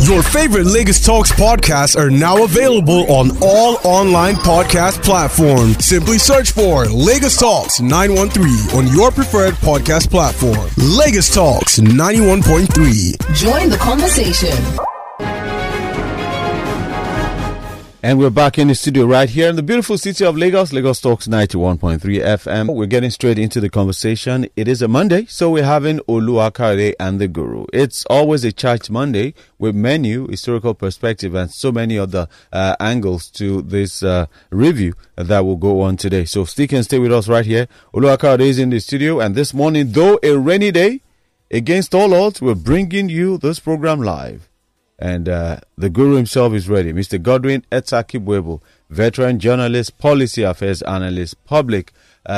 Your favorite Lagos Talks podcasts are now available on all online podcast platforms. Simply search for Lagos Talks 913 on your preferred podcast platform. Lagos Talks 91.3. Join the conversation. And we're back in the studio right here in the beautiful city of Lagos, Lagos Talks 91.3 FM. We're getting straight into the conversation. It is a Monday, so we're having Oluwakayode and the Guru. It's always a church Monday with menu, historical perspective, and so many other angles to this review that will go on today. So stick and stay with us right here. Oluwakayode is in the studio, and this morning, though a rainy day, against all odds, we're bringing you this program live. And the Guru himself is ready. Mr. Godwin Etakibwebo, veteran journalist, policy affairs analyst, political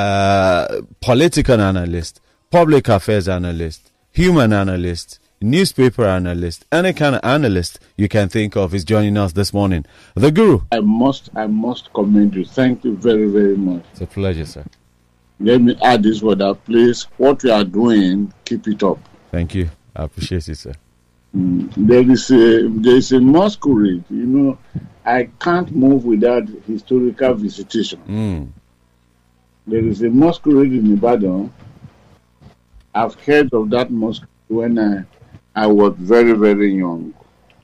analyst, public affairs analyst, human analyst, newspaper analyst, any kind of analyst you can think of is joining us this morning. The Guru. I must commend you. Thank you very, very much. It's a pleasure, sir. Let me add this word out, please. What you are doing, keep it up. Thank you. I appreciate it, sir. There is a masquerade. You know, I can't move without historical visitation. There is a masquerade in Ibadan. I've heard of that masquerade when I was very, very young.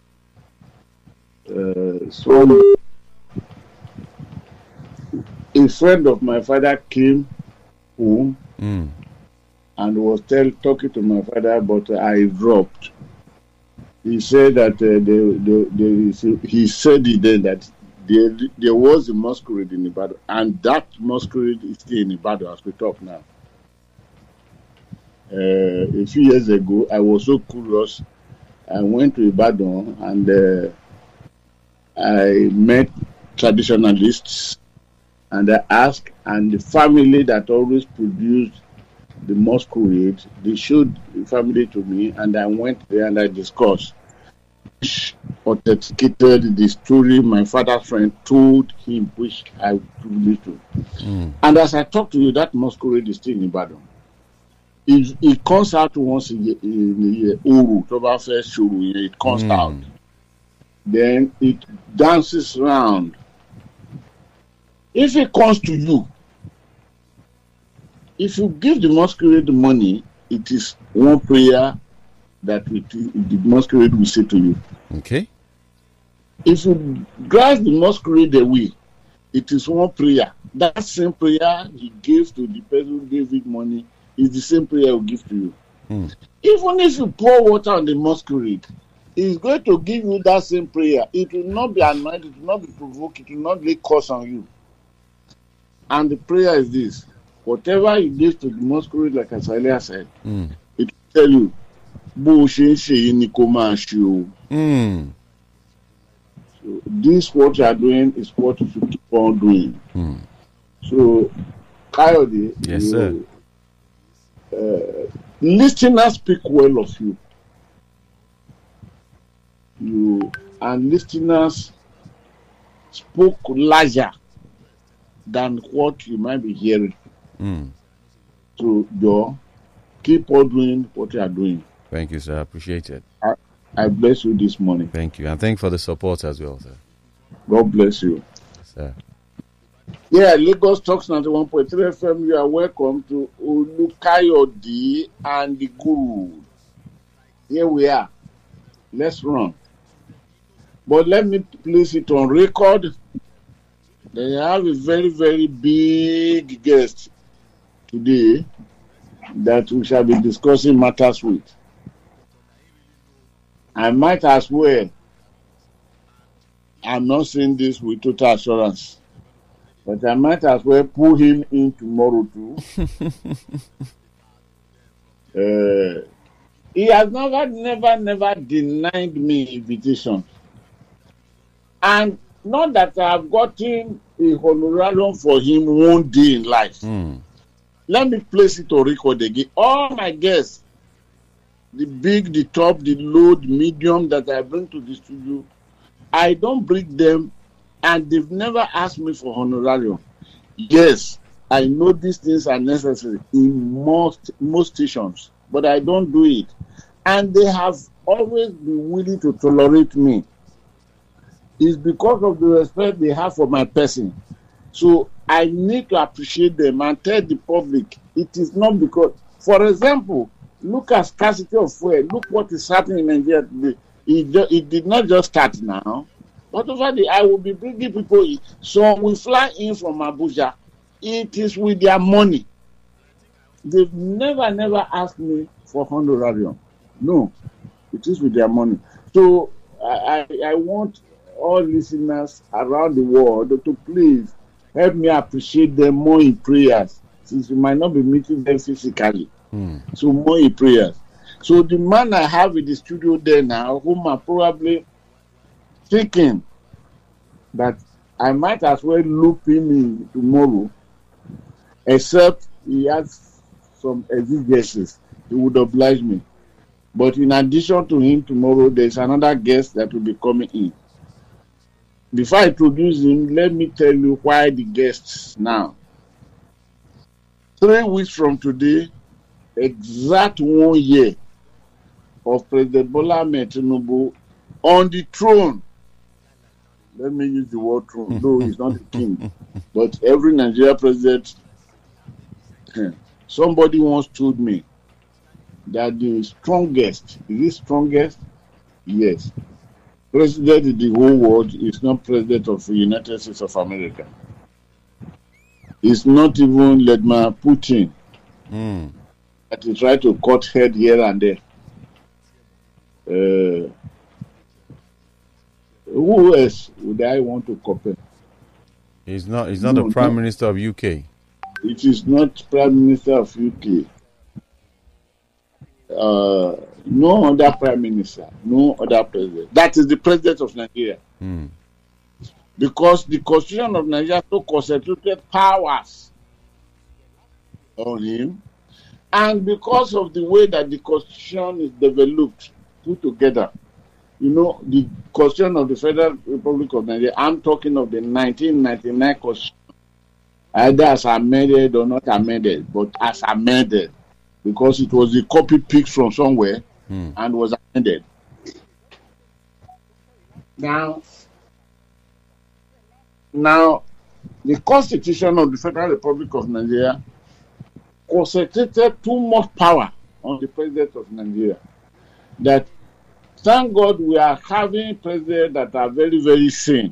So a friend of my father came home and was talking to my father, but I dropped. He said that he said then that there was a masquerade in Ibadan, and that masquerade is still in Ibadan as we talk now. A few years ago, I was so curious. I went to Ibadan and I met traditionalists, and I asked, and the family that always produced the masquerade, they showed the family to me, and I went there and I discussed, authenticated the story my father's friend told him, which I believe to. And as I talk to you, that masquerade is still in Ibadan. It comes out once in a year. It comes out. Then it dances around. If it comes to you, if you give the masquerade the money, it is one prayer that the masquerade will say to you. Okay. If you drive the masquerade away, it is one prayer. That same prayer he gave to the person who gave it money is the same prayer he will give to you. Even if you pour water on the masquerade, he is going to give you that same prayer. It will not be annoyed, it will not be provoked, it will not lay curse on you. And the prayer is this: whatever you give to the masquerade, like as earlier said, it will tell you, so this what you are doing is what you should keep on doing. So, Kayode, yes, sir. Listeners speak well of you. And listeners spoke larger than what you might be hearing. So, Joe, keep on doing what you are doing. Thank you, sir. I appreciate it. I bless you this morning. Thank you. And thank you for the support as well, sir. God bless you. Yes, sir. Yeah, Lagos Talks 91.3 FM. You are welcome to Olukayode and the Guru. Here we are. Let's run. But let me place it on record. They have a very, very big guest today that we shall be discussing matters with. I might as well, I'm not saying this with total assurance, but I might as well pull him in tomorrow too. He has never denied me invitation. And not that I have gotten a honorarium for him one day in life. Let me place it on record again. All my guests, the big, the top, the low, the medium that I bring to the studio, I don't bring them, and they've never asked me for honorarium. Yes, I know these things are necessary in most stations, but I don't do it. And they have always be willing to tolerate me is because of the respect they have for my person. So I need to appreciate them and tell the public it is not because, for example, look at scarcity of fuel. Look what is happening in Nigeria today. It did not just start now. But over the, I will be bringing people in. So we fly in from Abuja. It is with their money. They've never asked me for honorarium. No, it is with their money. So I want all listeners around the world to please help me appreciate them more in prayers, since we might not be meeting them physically. So more in prayers. So the man I have in the studio there now, whom I'm probably thinking that I might as well loop him in tomorrow, except he has some exigencies. He would oblige me. But in addition to him tomorrow, there's another guest that will be coming in. Before I introduce him, let me tell you why the guests now. 3 weeks from today, exact 1 year of President Bola Ahmed Tinubu on the throne. Let me use the word throne, though he's not the king. But every Nigeria president, somebody once told me that the strongest, is it strongest? Yes. President in the whole world is not president of the United States of America. It's not even Vladimir Putin that is trying to cut head here and there. Who else would I want to compare? He's not the Prime Minister of UK. It is not Prime Minister of UK. No other Prime Minister, no other president. That is the President of Nigeria. Because the Constitution of Nigeria so concentrated powers on him, and because of the way that the Constitution is developed, put together, you know, the Constitution of the Federal Republic of Nigeria, I'm talking of the 1999 Constitution, either as amended or not amended, but as amended, because it was a copy picked from somewhere and was amended. Now, the Constitution of the Federal Republic of Nigeria concentrated too much power on the President of Nigeria. That, thank God, we are having presidents that are very, very sane.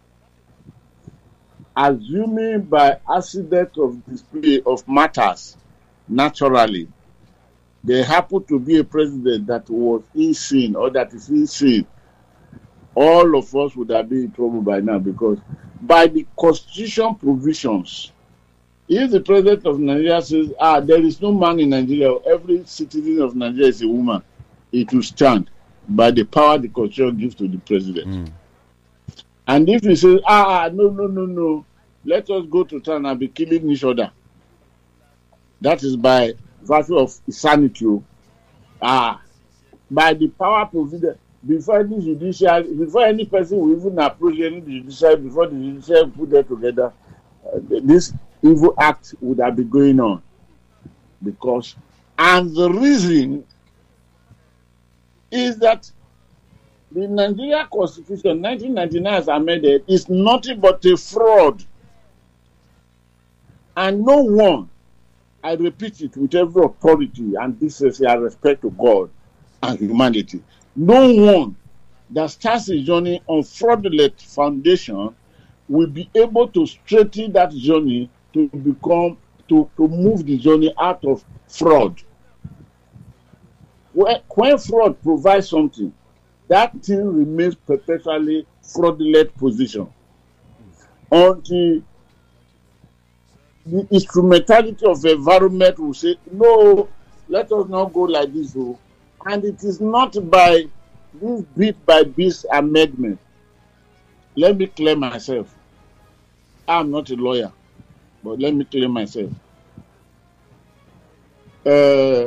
Assuming by accident of display of matters, naturally, there happened to be a president that was insane or that is insane, all of us would have been in trouble by now, because by the Constitution provisions, if the President of Nigeria says, there is no man in Nigeria, every citizen of Nigeria is a woman, it will stand by the power the Constitution gives to the President. And if he says, no, let us go to town and be killing each other, that is by virtue of insanity. By the power provided, before any person will even approach any judiciary, before the judiciary put them together, this evil act would have been going on. Because, and the reason is that the Nigeria Constitution 1999 as amended is nothing but a fraud. And no one, I repeat it with every authority and decency and respect to God and humanity, no one that starts a journey on fraudulent foundation will be able to straighten that journey to become, to move the journey out of fraud. When fraud provides something, that thing remains perpetually fraudulent position until the instrumentality of the environment will say, no, let us not go like this. And it is not by this bit by bit amendment. Let me clear myself. I'm not a lawyer, but let me clear myself. The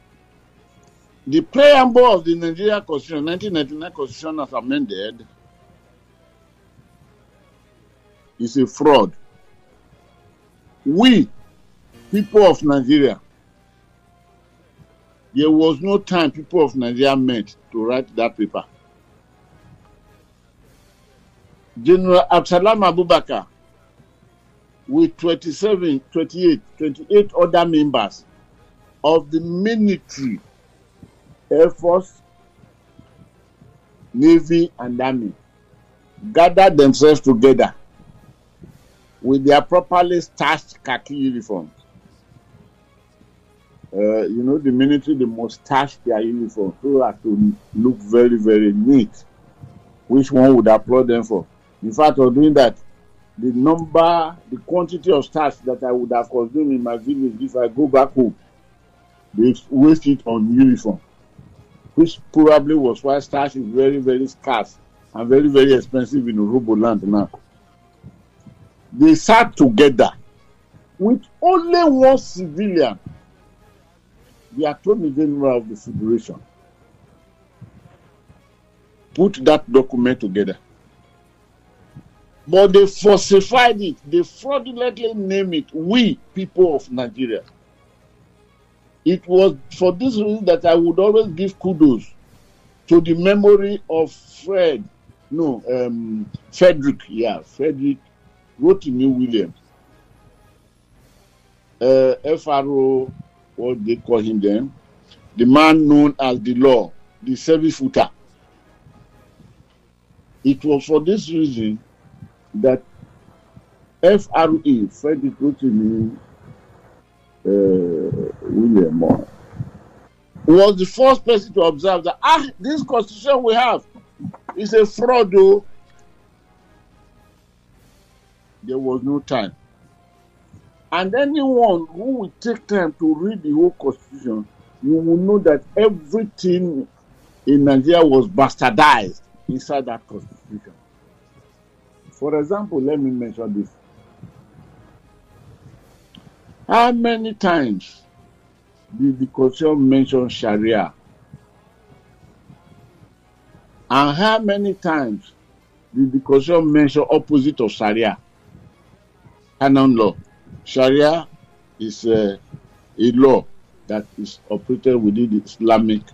preamble of the Nigeria Constitution, 1999 Constitution as amended, is a fraud. We, people of Nigeria, There was no time people of Nigeria met to write that paper. General Absalam Abubakar, with 28 other members of the military, Air Force, Navy, and Army, gathered themselves together with their properly starched khaki uniforms. The military, they must starch their uniform so as to look very, very neat, which one would applaud them for. In fact, of doing that, the quantity of starch that I would have consumed in my village if I go back home, they waste it on uniform, which probably was why starch is very, very scarce and very, very expensive in Urhobo land now. They sat together with only one civilian, the Attorney General of the Federation, put that document together. But they falsified it. They fraudulently named it "We People of Nigeria." It was for this reason that I would always give kudos to the memory of Frederick Rotimi Williams, FRO, what they call him then, the man known as the law, the 7-footer. It was for this reason that FRE, Frederick Rotimi William, was the first person to observe that this constitution we have is a fraud. Though there was no time, and anyone who will take time to read the whole constitution, you will know that everything in Nigeria was bastardized inside that constitution. For example, let me mention this. How many times did the Constitution mention Sharia? And how many times did the Constitution mention opposite of Sharia? Canon law. Sharia is a law that is operated within the Islamic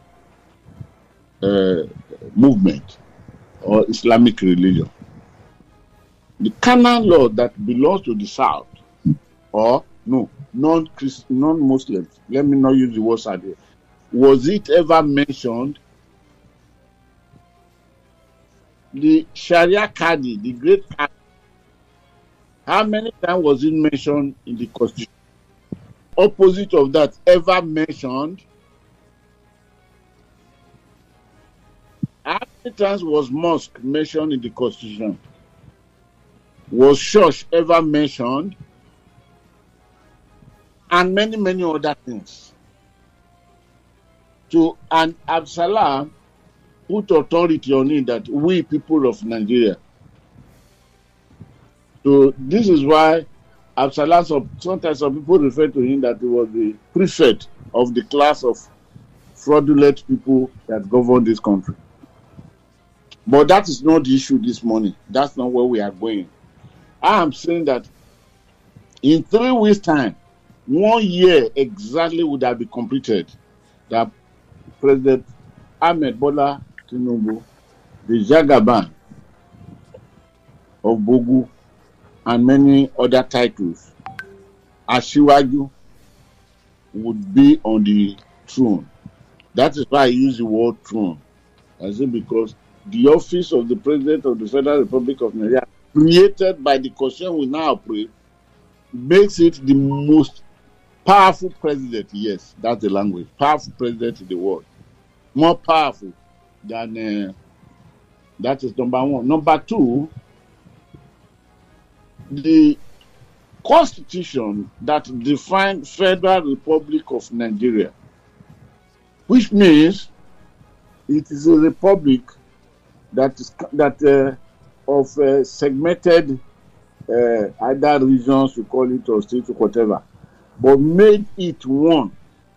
movement or Islamic religion. The canon law that belongs to the South, or non-Muslims, let me not use the word Saudi, was it ever mentioned? The Sharia Qadi, the great Qadi, how many times was it mentioned in the Constitution? Opposite of that, ever mentioned? How many times was mosque mentioned in the Constitution? Was church ever mentioned? And many, many other things. And Absalam put authority on it that we people of Nigeria. So this is why Absalam, sometimes some people refer to him that he was the prefect of the class of fraudulent people that govern this country. But that is not the issue this morning. That's not where we are going. I am saying that in 3 weeks' time, 1 year exactly would have been completed that President Ahmed Bola Tinubu, the Jagaban of Bogu, and many other titles, Asiwaju, would be on the throne. That is why I use the word throne. I say because the office of the President of the Federal Republic of Nigeria, created by the Constitution we now operate, makes it the most powerful president. Yes, that's the language. Powerful president in the world. More powerful than that is number one. Number two, the Constitution that defines Federal Republic of Nigeria, which means it is a republic that of segmented either regions, you call it, or states, or whatever, but made it one.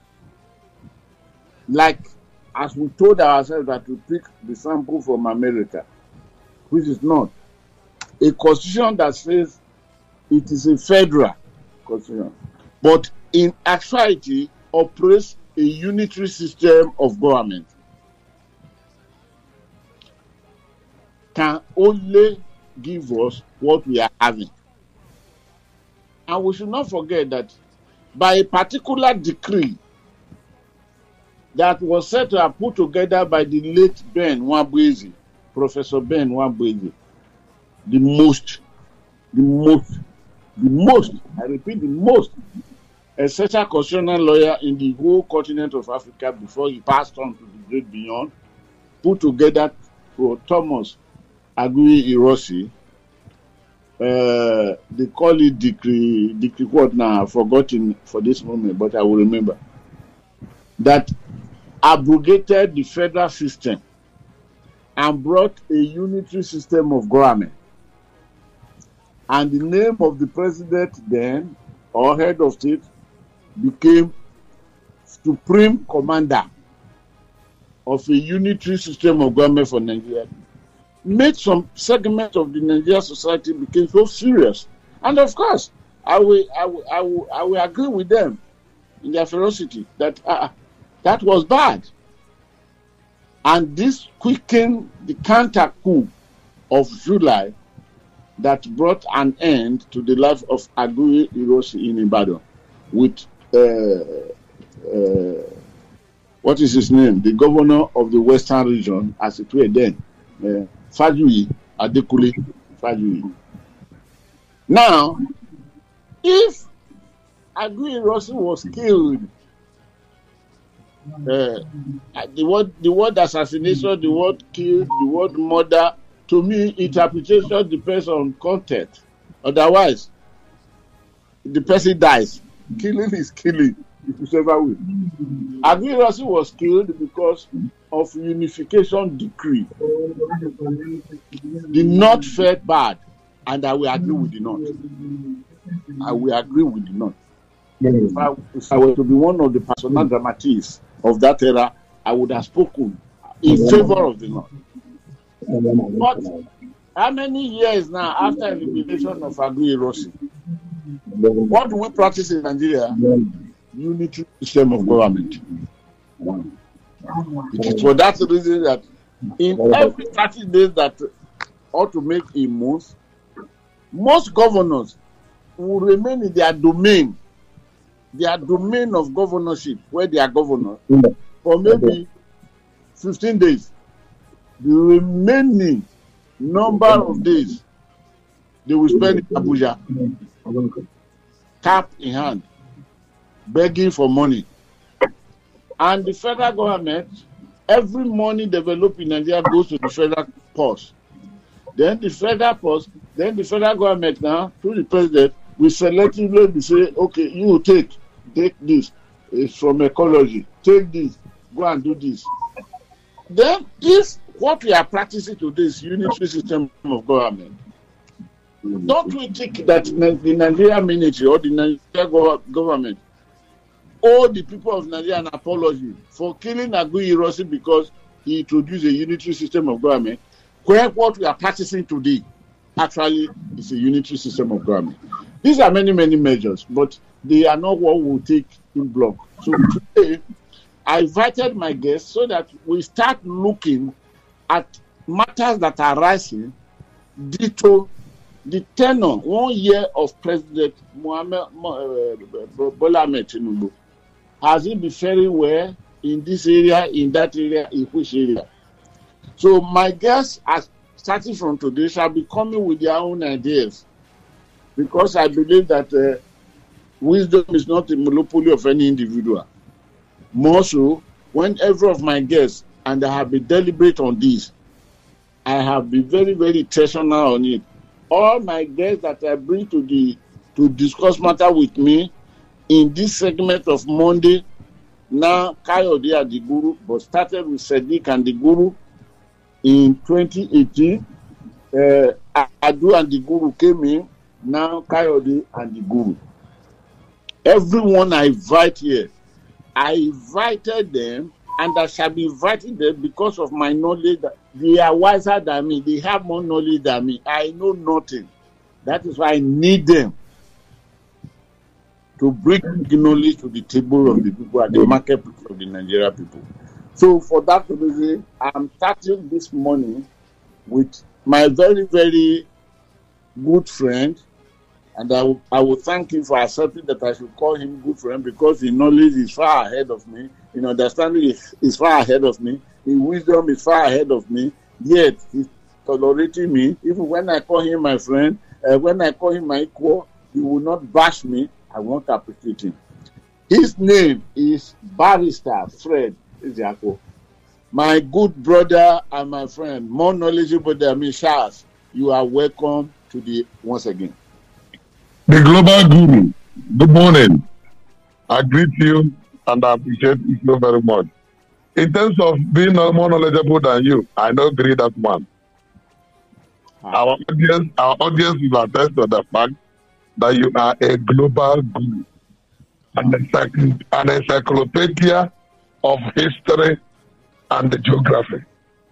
Like, as we told ourselves that we pick the sample from America, which is not. A constitution that says it is a federal constitution, but in actuality operates a unitary system of government can only give us what we are having. And we should not forget that by a particular decree that was said to have put together by the late Ben Nwabweze, Professor Ben Nwabweze, the most, I repeat, the most essential constitutional lawyer in the whole continent of Africa before he passed on to the great beyond, put together for Thomas Aguiyi-Ironsi. They call it decree what now? I've forgotten for this moment, but I will remember. That abrogated the federal system and brought a unitary system of government. And the name of the president then, or head of state, became Supreme Commander of a unitary system of government for Nigeria. Made some segment of the Nigerian society became so serious. And of course, I will agree with them in their ferocity that that was bad. And this quickened the counter coup of July that brought an end to the life of Aguiyi-Ironsi in Ibadan with what is his name? The governor of the Western region, as it were then, Fajuyi Adekule Fajuyi. Now, if Aguiyi-Ironsi was killed, the word assassination, the word killed, the word murder, to me, interpretation depends on content. Otherwise, the person dies. Killing is killing, whichever way. Aguiyi-Ironsi was killed because of unification decree. The North felt bad, and I will agree with the North. I will agree with the North. If I were to be one of the personal dramatists of that era, I would have spoken in favor of the North. But how many years now after elimination of Aguiyi-Ironsi, what do we practice in Nigeria? Unitary system of government. It is for that reason that in every 30 days that ought to make a move, most governors will remain in their domain of governorship, where they are governors, for maybe 15 days. The remaining number of days they will spend in Abuja, cap in hand, begging for money. And the federal government, every money developed in Nigeria goes to the federal purse. Then the federal government now, through the president, will selectively say, okay, you take this. It's from ecology. Take this. Go and do this. Then if what we are practicing today is unitary system of government, don't we think that the Nigerian military or the Nigerian government owe the people of Nigeria an apology for killing Aguiyi-Ironsi because he introduced a unitary system of government, where what we are practicing today actually is a unitary system of government? These are many, many measures, but they are not what we will take in block. So today, I invited my guests so that we start looking at matters that are rising due the tenure, 1 year of President Bola Ahmed Tinubu. Has he been faring well in this area, in that area, in which area? So my guests, starting from today, shall be coming with their own ideas, because I believe that wisdom is not a monopoly of any individual. More so, when every of my guests, and I have been deliberate on this, I have been very, very intentional on it. All my guests that I bring to discuss matter with me in this segment of Monday, now Kayode and the Guru, but started with Sadiq and the Guru in 2018. Adu and the Guru came in, now Kayode and the Guru. Everyone I invite here, I invited them, and I shall be inviting them because of my knowledge. That they are wiser than me. They have more knowledge than me. I know nothing. That is why I need them to bring knowledge to the table of the people at the marketplace of the Nigeria people. So for that reason, I'm starting this morning with my very, very good friend, and I will thank him for accepting that I should call him good friend, because in knowledge is far ahead of me, in understanding is far ahead of me, in wisdom is far ahead of me, yet he's tolerating me. Even when I call him my friend, when I call him my equal, he will not bash me. I won't appreciate him. His name is Barrister Fred Ezeaku. My good brother and my friend, more knowledgeable than me, Charles, you are welcome to the once again. The Global Guru, good morning. I greet you and I appreciate you so very much. In terms of being more knowledgeable than you, I don't agree that one. Our audience will attest to the fact that you are a global guru, an encyclopedia of history and geography.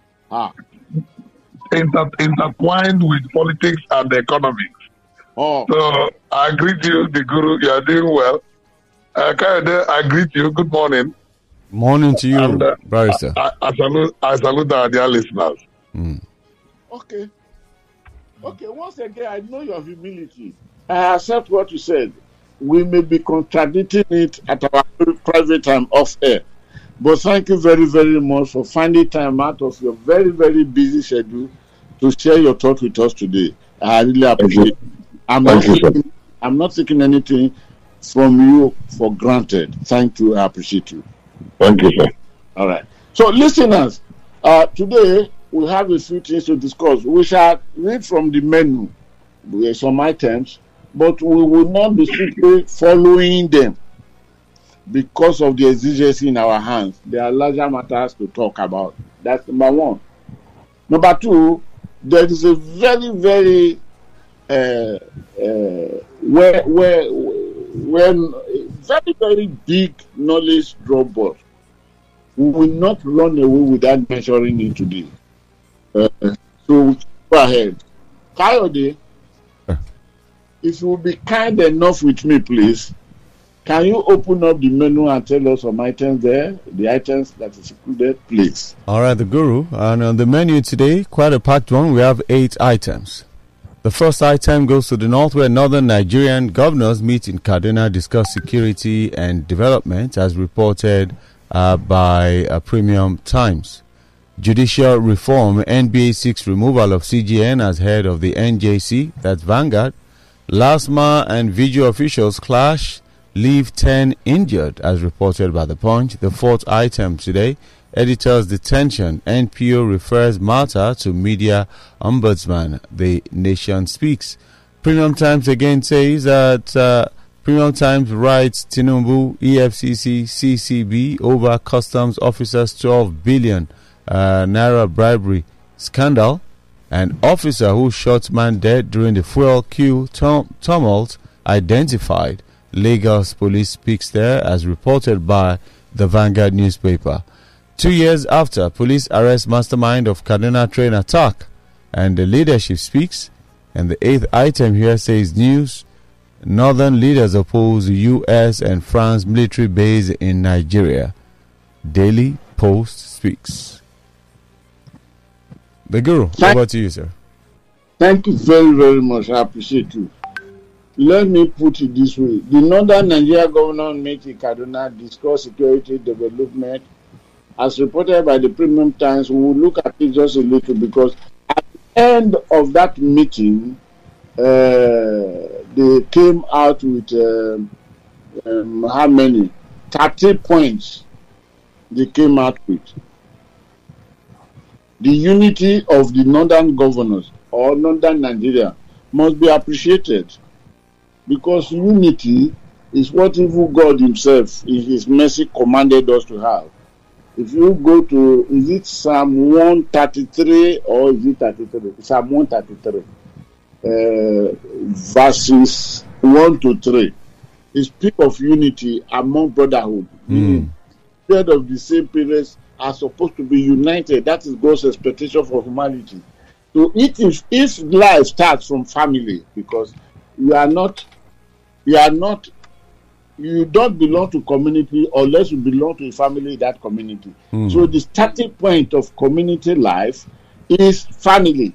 Intertwined with politics and economics. So I greet you, the guru. You are doing well. Kayode, I greet you. Good morning. Morning to you, and, Barrister. I salute our dear listeners. Okay. Once again, I know your humility. I accept what you said. We may be contradicting it at our private time off air. But thank you very, very much for finding time out of your very, very busy schedule to share your thoughts with us today. I really appreciate it. I'm not taking anything from you for granted. Thank you. I appreciate you. Thank you, sir. All right. So, listeners, today we have a few things to discuss. We shall read from the menu. There are some items, but we will not be strictly following them because of the exigency in our hands. There are larger matters to talk about. That's number one. Number two, there is a very, very very, very big knowledge drop ball. We will not run away without measuring it today. So go ahead. Kayode, if you will be kind enough with me, please, can you open up the menu and tell us some items there, the items that is included, please? All right, the guru. And on the menu today, quite a packed one. We have 8 items. The first item goes to the north, where northern Nigerian governors meet in Kaduna, discuss security and development, as reported by Premium Times. Judicial reform, NBA seeks removal of CGN as head of the NJC, that's Vanguard. LASMA and video officials clash, leave 10 injured, as reported by The Punch. The fourth item today, editor's detention, NPO refers matter to media ombudsman, The Nation speaks. Premium Times again says that Premium Times writes Tinubu, EFCC, CCB over customs officers 12 billion naira bribery scandal. An officer who shot man dead during the fuel queue tumult identified. Lagos police speaks there, as reported by the Vanguard newspaper. 2 years after, police arrest mastermind of Kaduna train attack, and the leadership speaks. And the 8th item here says news. Northern leaders oppose U.S. and France military base in Nigeria. Daily Post speaks. The guru, over to you, sir. Thank you very, very much. I appreciate you. Let me put it this way. The Northern Nigeria governor meet in Kaduna, discuss security development. As reported by the Premium Times, we will look at it just a little, because at the end of that meeting, they came out with how many? 30 points they came out with. The unity of the northern governors or northern Nigeria must be appreciated, because unity is what even God himself in his mercy commanded us to have. If you go to, is it Psalm 133 or is it 33? Psalm 133, verses 1 to 3. It speaks of unity among brotherhood. Instead of the same parents are supposed to be united. That is God's expectation for humanity. So if life starts from family, because you are not you don't belong to community unless you belong to a family in that community. So the starting point of community life is family.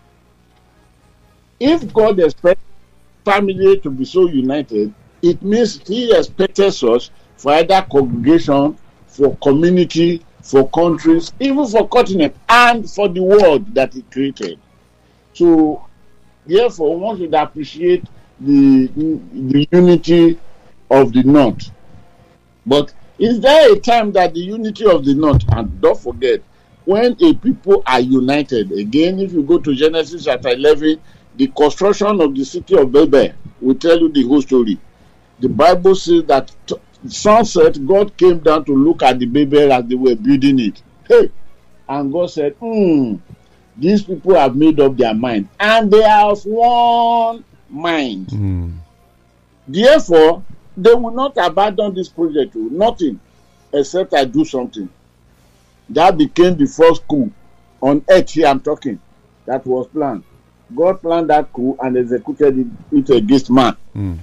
If God expects family to be so united, it means he expected us for either congregation, for community, for countries, even for continent, and for the world that he created. So therefore, one should appreciate the unity of the North. But is there a time that the unity of the North, and don't forget, when a people are united, again, if you go to Genesis chapter 11, the construction of the city of Babel will tell you the whole story. The Bible says that sunset, God came down to look at the Babel as they were building it. Hey, and God said, these people have made up their mind, and they are of one mind. Therefore, they will not abandon this project, nothing, except I do something. That became the first coup on earth here I'm talking. That was planned. God planned that coup and executed it against man.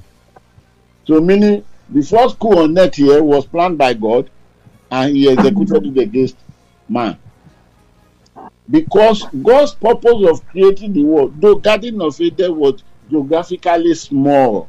So meaning the first coup on earth here was planned by God and he executed it against man. Because God's purpose of creating the world, the Garden of Eden was geographically small.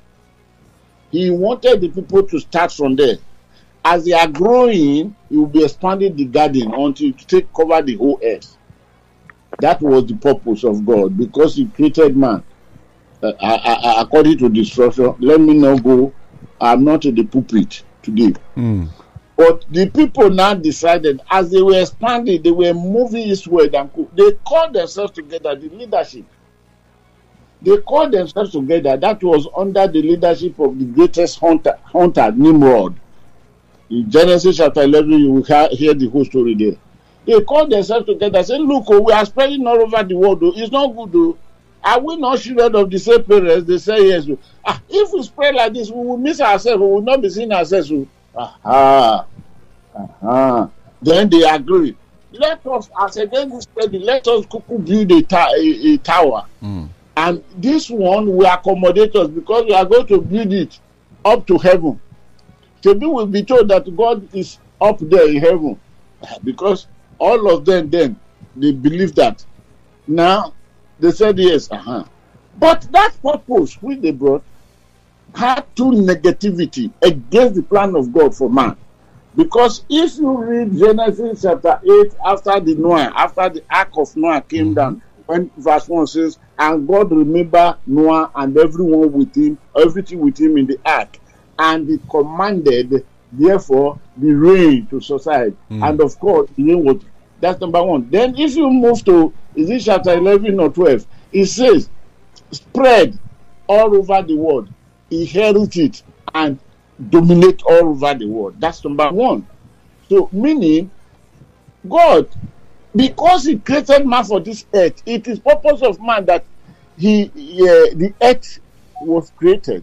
He wanted the people to start from there. As they are growing, he will be expanding the garden until it take cover the whole earth. That was the purpose of God, because he created man according to the structure. Let me not go. I'm not in the pulpit today. But the people now decided, as they were expanding, they were moving eastward, and they called themselves together, the leadership. They called themselves together. That was under the leadership of the greatest hunter Nimrod. In Genesis chapter 11, you will hear the whole story there. They called themselves together and said, look, we are spreading all over the world. It's not good, though. Are we not children of the same parents? They say yes. If we spread like this, we will miss ourselves. We will not be seeing ourselves. Then they agreed. Let us, as again this study, let us build a tower. And this one will accommodate us, because we are going to build it up to heaven. So we will be told that God is up there in heaven, because all of them then, they believe that. Now, they said yes. But that purpose which they brought had two negativity against the plan of God for man. Because if you read Genesis chapter 8, after the ark of Noah came down, when verse 1 says, and God remembered Noah and everyone with him, everything with him in the ark, and he commanded, therefore, the rain to subside. And of course, the rain was, that's number one. Then if you move to, is it chapter 11 or 12? It says, spread all over the world, inherit it, and dominate all over the world. That's number one. So, meaning, God, because he created man for this earth, it is purpose of man that the earth was created.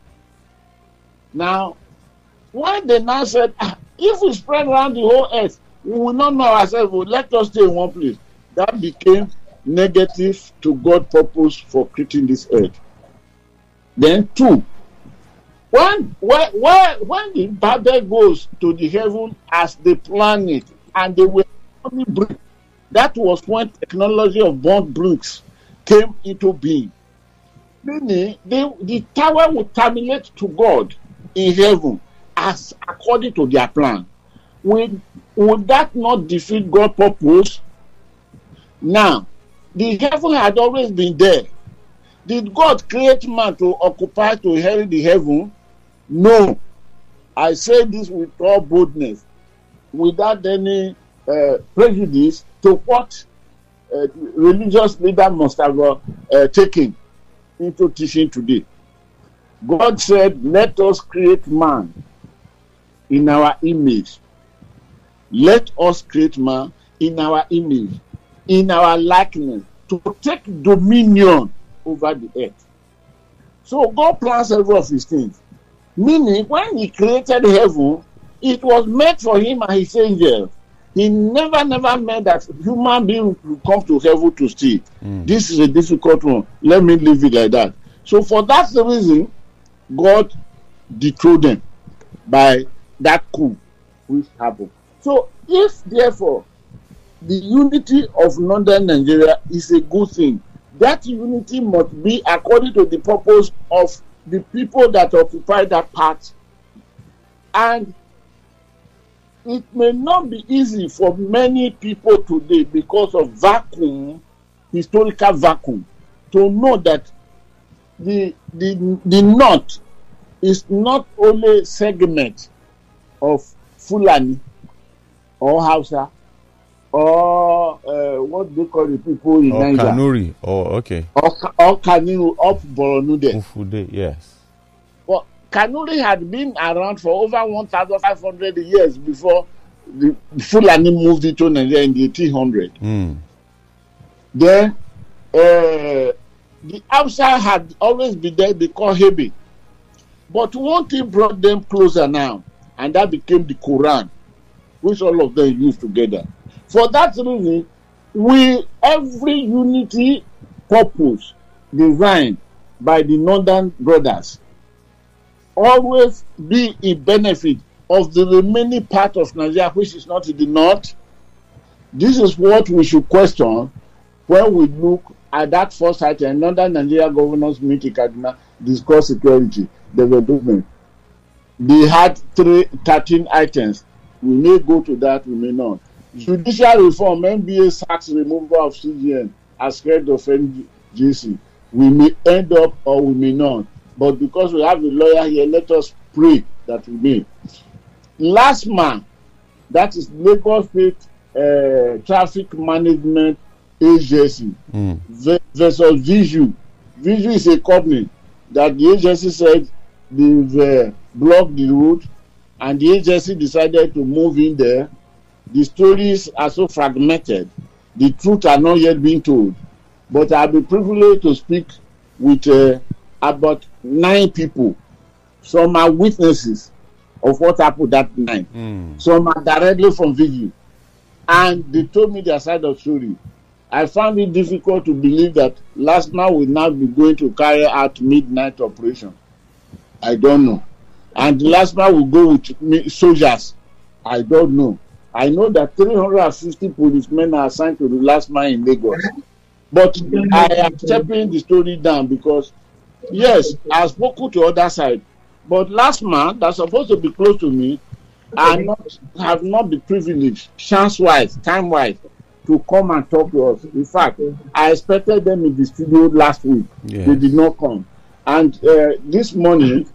Now, when they now said, if we spread around the whole earth, we will not know ourselves, let us stay in one place. That became negative to God's purpose for creating this earth. Then two, when the Babel goes to the heaven as they planned it, and they were only brick, that was when technology of burnt bricks came into being. Meaning, the tower would terminate to God in heaven as according to their plan. Would that not defeat God's purpose? Now, the heaven had always been there. Did God create man to occupy, to inherit the heaven? No. I say this with all boldness, without any prejudice to what religious leader must have taken into teaching today. God said, let us create man in our image. Let us create man in our image, in our likeness, to take dominion over the earth. So God plans every of his things. Meaning, when he created heaven, it was meant for him and his angels. He never meant that human beings will come to heaven to stay. This is a difficult one. Let me leave it like that. So for that reason, God dethrone them by that coup which happened. So if therefore the unity of northern Nigeria is a good thing, that unity must be according to the purpose of the people that occupy that part. And it may not be easy for many people today because of historical vacuum, to know that the North is not only segment of Fulani or Hausa or what they call the people in Niger. Kanuri, okay. Or Kanuri up Boronude. Ufude, yes. But Kanuri had been around for over 1,500 years before the Fulani moved into Nigeria in the 1800s. Then the Hausa had always been there because Hebe. But one thing brought them closer now, and that became the Quran, which all of them used together. For that reason, every unity purpose designed by the northern brothers always be in benefit of the remaining part of Nigeria, which is not in the north. This is what we should question when we look at that first item. Northern Nigeria governors meet in Kaduna, discuss security, development. They had 13 items. We may go to that, we may not. Judicial reform, NBA sacks removal of CGN as head of NGC. We may end up or we may not. But because we have a lawyer here, let us pray that we may. Last month, that is Lagos State Traffic Management Agency versus Viju. Viju is a company that the agency said they've blocked the route, and the agency decided to move in there. The stories are so fragmented. The truth are not yet being told. But I'll be privileged to speak with about 9 people. Some are witnesses of what happened that night. Some are directly from Viju. And they told me their side of the story. I found it difficult to believe that LASTMA will now be going to carry out midnight operation. I don't know. And LASTMA will go with soldiers. I don't know. I know that 350 policemen are assigned to the LASTMA in Lagos. But I am stepping the story down because, yes, I've spoken to other side. But LASTMA, that's supposed to be close to me, have not been privileged, chance-wise, time-wise, to come and talk to us. In fact, I expected them in the studio last week. Yes. They did not come. And this morning,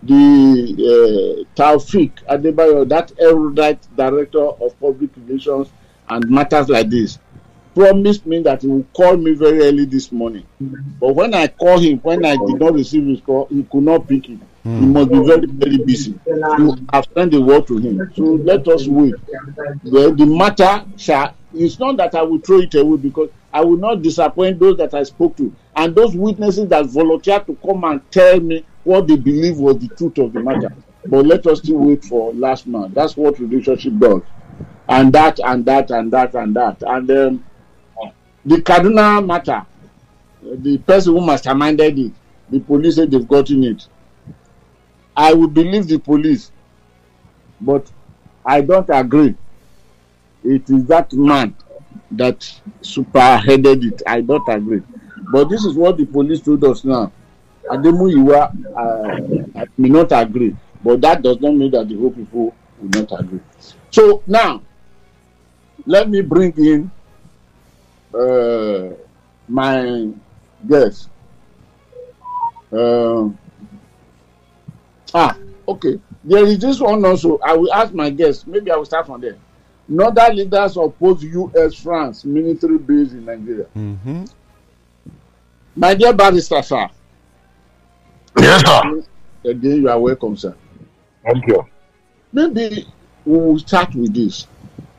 the Taufik Adebayo, that erudite director of public relations and matters like this, promised me that he will call me very early this morning. But when I called him, when I did not receive his call, he could not pick it. He must be very, very busy. So I've sent the word to him. So let us wait. The matter it's not that I will throw it away, because I will not disappoint those that I spoke to and those witnesses that volunteered to come and tell me what they believe was the truth of the matter. But let us still wait for LASTMA. That's what relationship does. And that. And the Kaduna matter, the person who masterminded it, the police said they've gotten it. I would believe the police, but I don't agree. It is that man that superheaded it. I don't agree. But this is what the police told us now. Ademu Iwa, I may not agree, but that does not mean that the whole people will not agree. So now, let me bring in my guest. Okay. There is this one also. I will ask my guest. Maybe I will start from there. Northern leaders oppose U.S.-France military base in Nigeria. My dear Barrister, sir. Yes, sir. Again, you are welcome, sir. Thank you. Maybe we will start with this.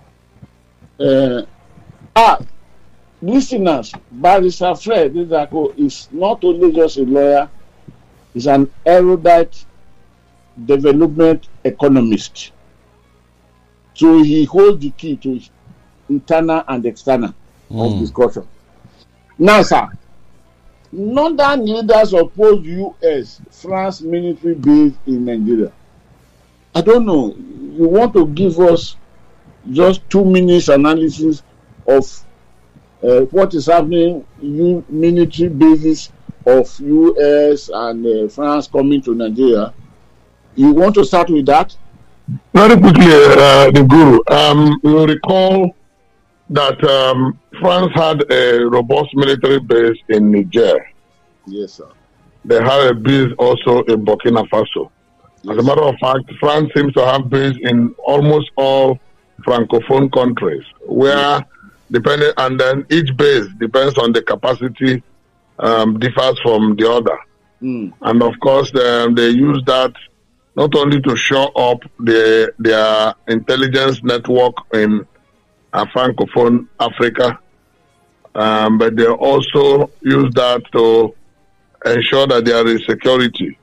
Listeners, Barrister Fred Izako is not only just a lawyer, he's an erudite development economist. So he holds the key to internal and external of discussion. Now, sir, Northern leaders oppose U.S. France military base in Nigeria. I don't know. You want to give us just 2 minutes analysis of what is happening in military bases of U.S. and France coming to Nigeria? You want to start with that? Very quickly, the Guru. You recall that France had a robust military base in Niger. Yes, sir. They have a base also in Burkina Faso. Yes. As a matter of fact, France seems to have base in almost all Francophone countries, where depending, and then each base depends on the capacity, differs from the other. And of course, they use that not only to show up their intelligence network in Francophone Africa, but they also use that to ensure that there is security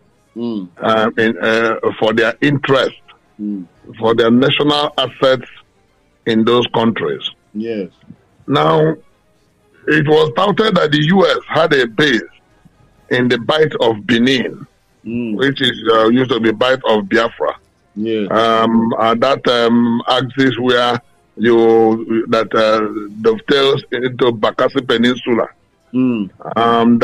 for their interest, for their national assets in those countries. Yes. Now, it was touted that the U.S. had a base in the Bight of Benin, which is used to be Bight of Biafra. Yeah. That axis where dovetails into Bakassi Peninsula. And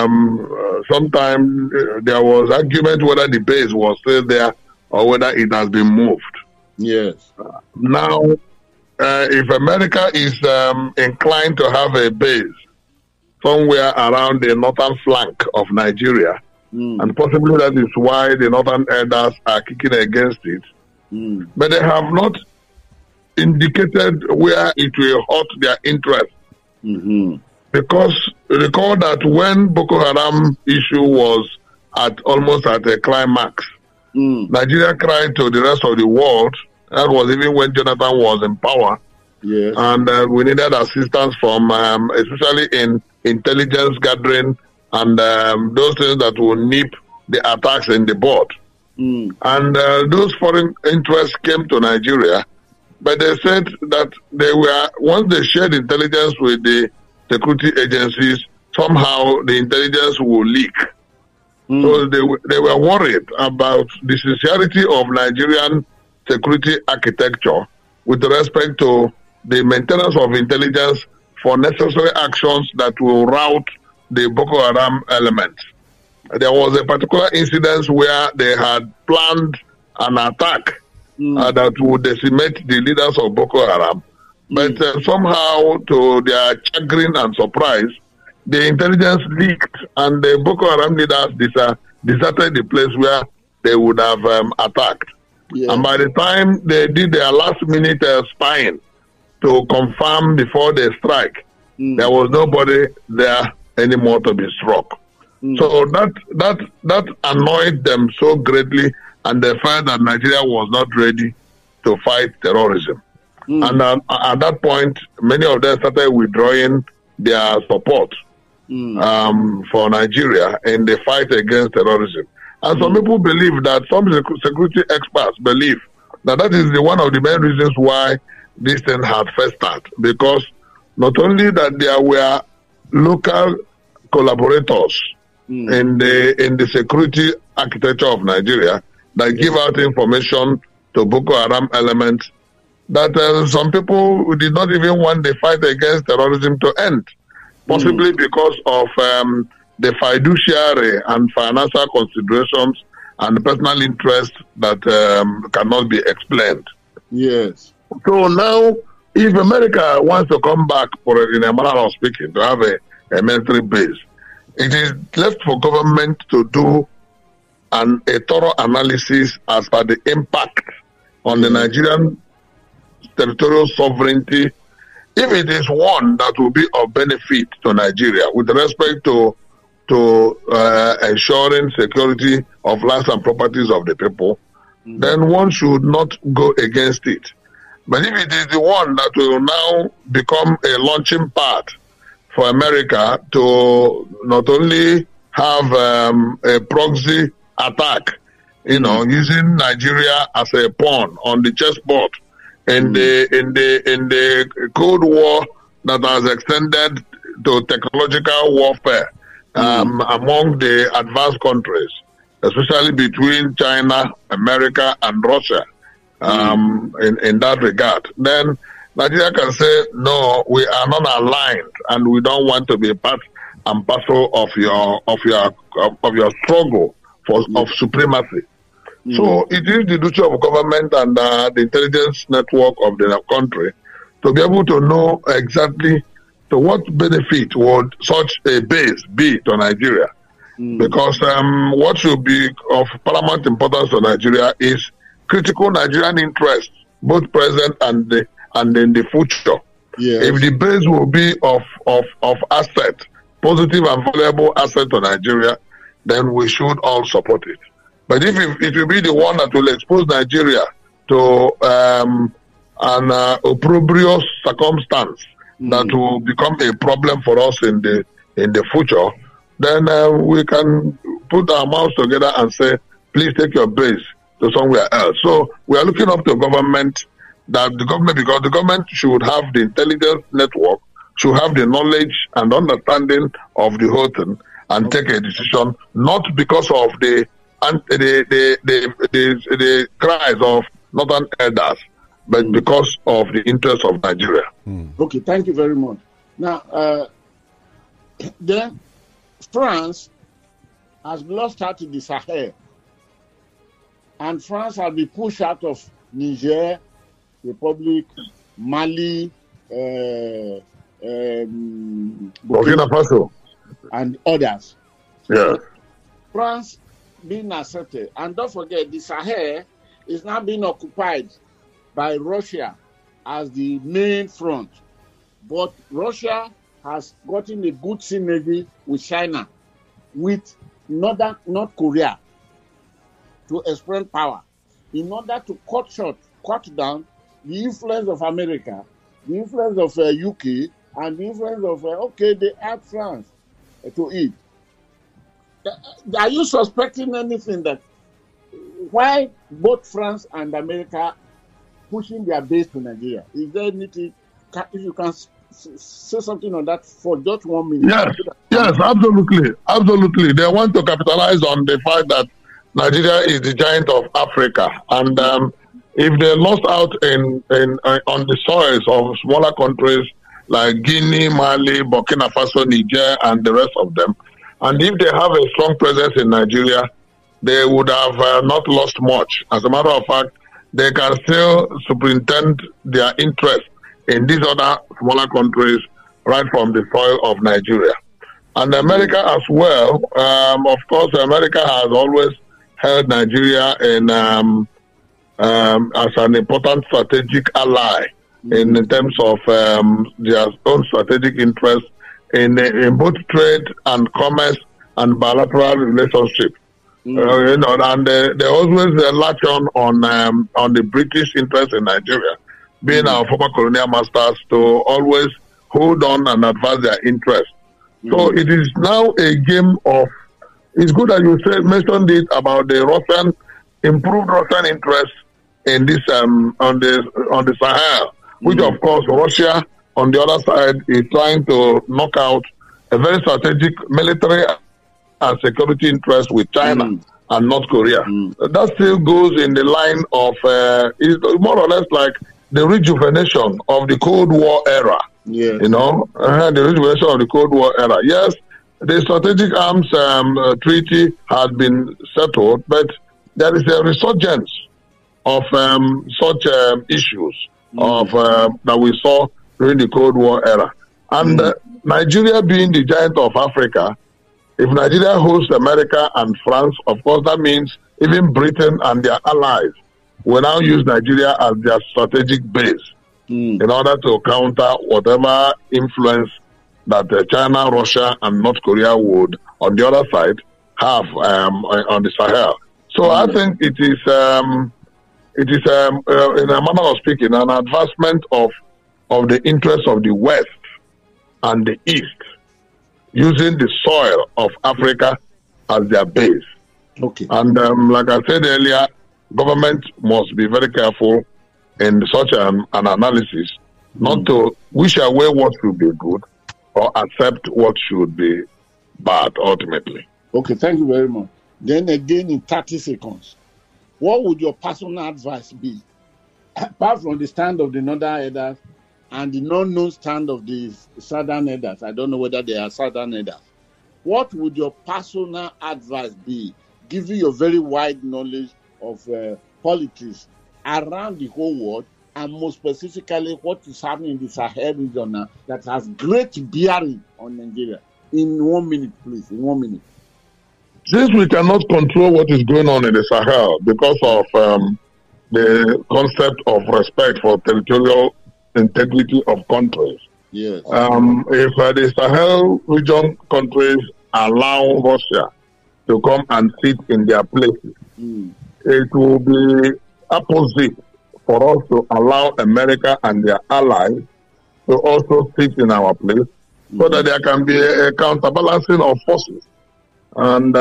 sometimes there was argument whether the base was still there or whether it has been moved. Yes. Now, if America is inclined to have a base somewhere around the northern flank of Nigeria, and possibly that is why the northern elders are kicking against it, but they have not indicated where it will hurt their interest. Because recall that when Boko Haram issue was almost at a climax, Nigeria cried to the rest of the world. That was even when Jonathan was in power. Yes. And we needed assistance from, especially in intelligence gathering and those things that will nip the attacks in the bud. And those foreign interests came to Nigeria, but they said that once they shared intelligence with the security agencies, somehow the intelligence will leak. So they were worried about the sincerity of Nigerian security architecture with respect to the maintenance of intelligence for necessary actions that will rout the Boko Haram elements. There was a particular incident where they had planned an attack that would decimate the leaders of Boko Haram. But somehow, to their chagrin and surprise, the intelligence leaked and the Boko Haram leaders deserted the place where they would have attacked. Yeah. And by the time they did their last-minute spying to confirm before they strike, there was nobody there anymore to be struck. So that annoyed them so greatly, and they felt that Nigeria was not ready to fight terrorism. And at that point, many of them started withdrawing their support for Nigeria in the fight against terrorism. And some people believe that, some security experts believe that is one of the main reasons why this thing had first started. Because not only that there were local collaborators in the security architecture of Nigeria that give out information to Boko Haram elements, that some people did not even want the fight against terrorism to end, possibly because of the fiduciary and financial considerations and personal interest that cannot be explained. Yes. So now, if America wants to come back, in a manner of speaking, to have a military base, it is left for government to do a thorough analysis as per the impact on the Nigerian territorial sovereignty, if it is one that will be of benefit to Nigeria with respect to ensuring security of lives and properties of the people, then one should not go against it. But if it is the one that will now become a launching pad for America to not only have a proxy attack, using Nigeria as a pawn on the chessboard in the Cold War that has extended to technological warfare, among the advanced countries, especially between China, America, and Russia. In that regard, then Nigeria can say, no, we are not aligned, and we don't want to be part and parcel of your struggle of supremacy. So it is the duty of government and the intelligence network of the country to be able to know exactly to what benefit would such a base be to Nigeria. Because what should be of paramount importance to Nigeria is critical Nigerian interests, both present and in the future. Yes. If the base will be of asset, positive and valuable asset to Nigeria, then we should all support it. But if it will be the one that will expose Nigeria to an opprobrious circumstance that will become a problem for us in the future, then we can put our mouths together and say, please take your base to somewhere else. So we are looking up to government, because the government should have the intelligence network, should have the knowledge and understanding of the whole thing, and take a decision, not because of the cries of northern elders, but because of the interests of Nigeria. Okay, thank you very much. Now, then France has lost out to the Sahel, and France has been pushed out of Niger, Republic, Mali, Burkina Faso, and others. Yeah. France being accepted, and don't forget, the Sahel is now being occupied by Russia as the main front. But Russia has gotten a good synergy with China, with North Korea, to expand power in order to cut down the influence of America, the influence of UK, and the influence of, they add France to it. Are you suspecting anything that why both France and America pushing their base to Nigeria? Is there anything, if you can say something on that for just 1 minute? Yes, absolutely. They want to capitalize on the fact that Nigeria is the giant of Africa, and if they lost out on the soils of smaller countries like Guinea, Mali, Burkina Faso, Niger, and the rest of them, and if they have a strong presence in Nigeria, they would have not lost much. As a matter of fact, they can still superintend their interest in these other smaller countries right from the soil of Nigeria. And America as well, of course, America has always held Nigeria in as an important strategic ally in terms of their own strategic interests in both trade and commerce and bilateral relationship. And they always latch on the British interest in Nigeria, being our former colonial masters, to always hold on and advance their interest. So it is now a game of. It's good that you mentioned it about the improved Russian interest in this on the Sahel, which of course Russia on the other side is trying to knock out a very strategic military and security interest with China and North Korea. That still goes in the line of is more or less like the rejuvenation of the Cold War era. Yeah. The rejuvenation of the Cold War era. Yes, the strategic arms treaty has been settled, but there is a resurgence of such issues that we saw during the Cold War era. And Nigeria being the giant of Africa, if Nigeria hosts America and France, of course that means even Britain and their allies will now use Nigeria as their strategic base in order to counter whatever influence that China, Russia, and North Korea would, on the other side, have on the Sahel. So I think it is, in a manner of speaking, an advancement of the interests of the West and the East, using the soil of Africa as their base. Okay. And like I said earlier, government must be very careful in such an analysis, not to wish away what should be good or accept what should be bad ultimately. Okay, thank you very much. Then again, in 30 seconds, what would your personal advice be? Apart from the stand of the northern elders and the non-known stand of the southern elders, I don't know whether they are southern elders. What would your personal advice be, given your very wide knowledge of politics around the whole world, and more specifically what is happening in the Sahel region now that has great bearing on Nigeria? In 1 minute, please, in 1 minute. Since we cannot control what is going on in the Sahel because of the concept of respect for territorial integrity of countries, yes. If the Sahel region countries allow Russia to come and sit in their places, it will be opposite for us to allow America and their allies to also sit in our place, so that there can be a counterbalancing of forces. And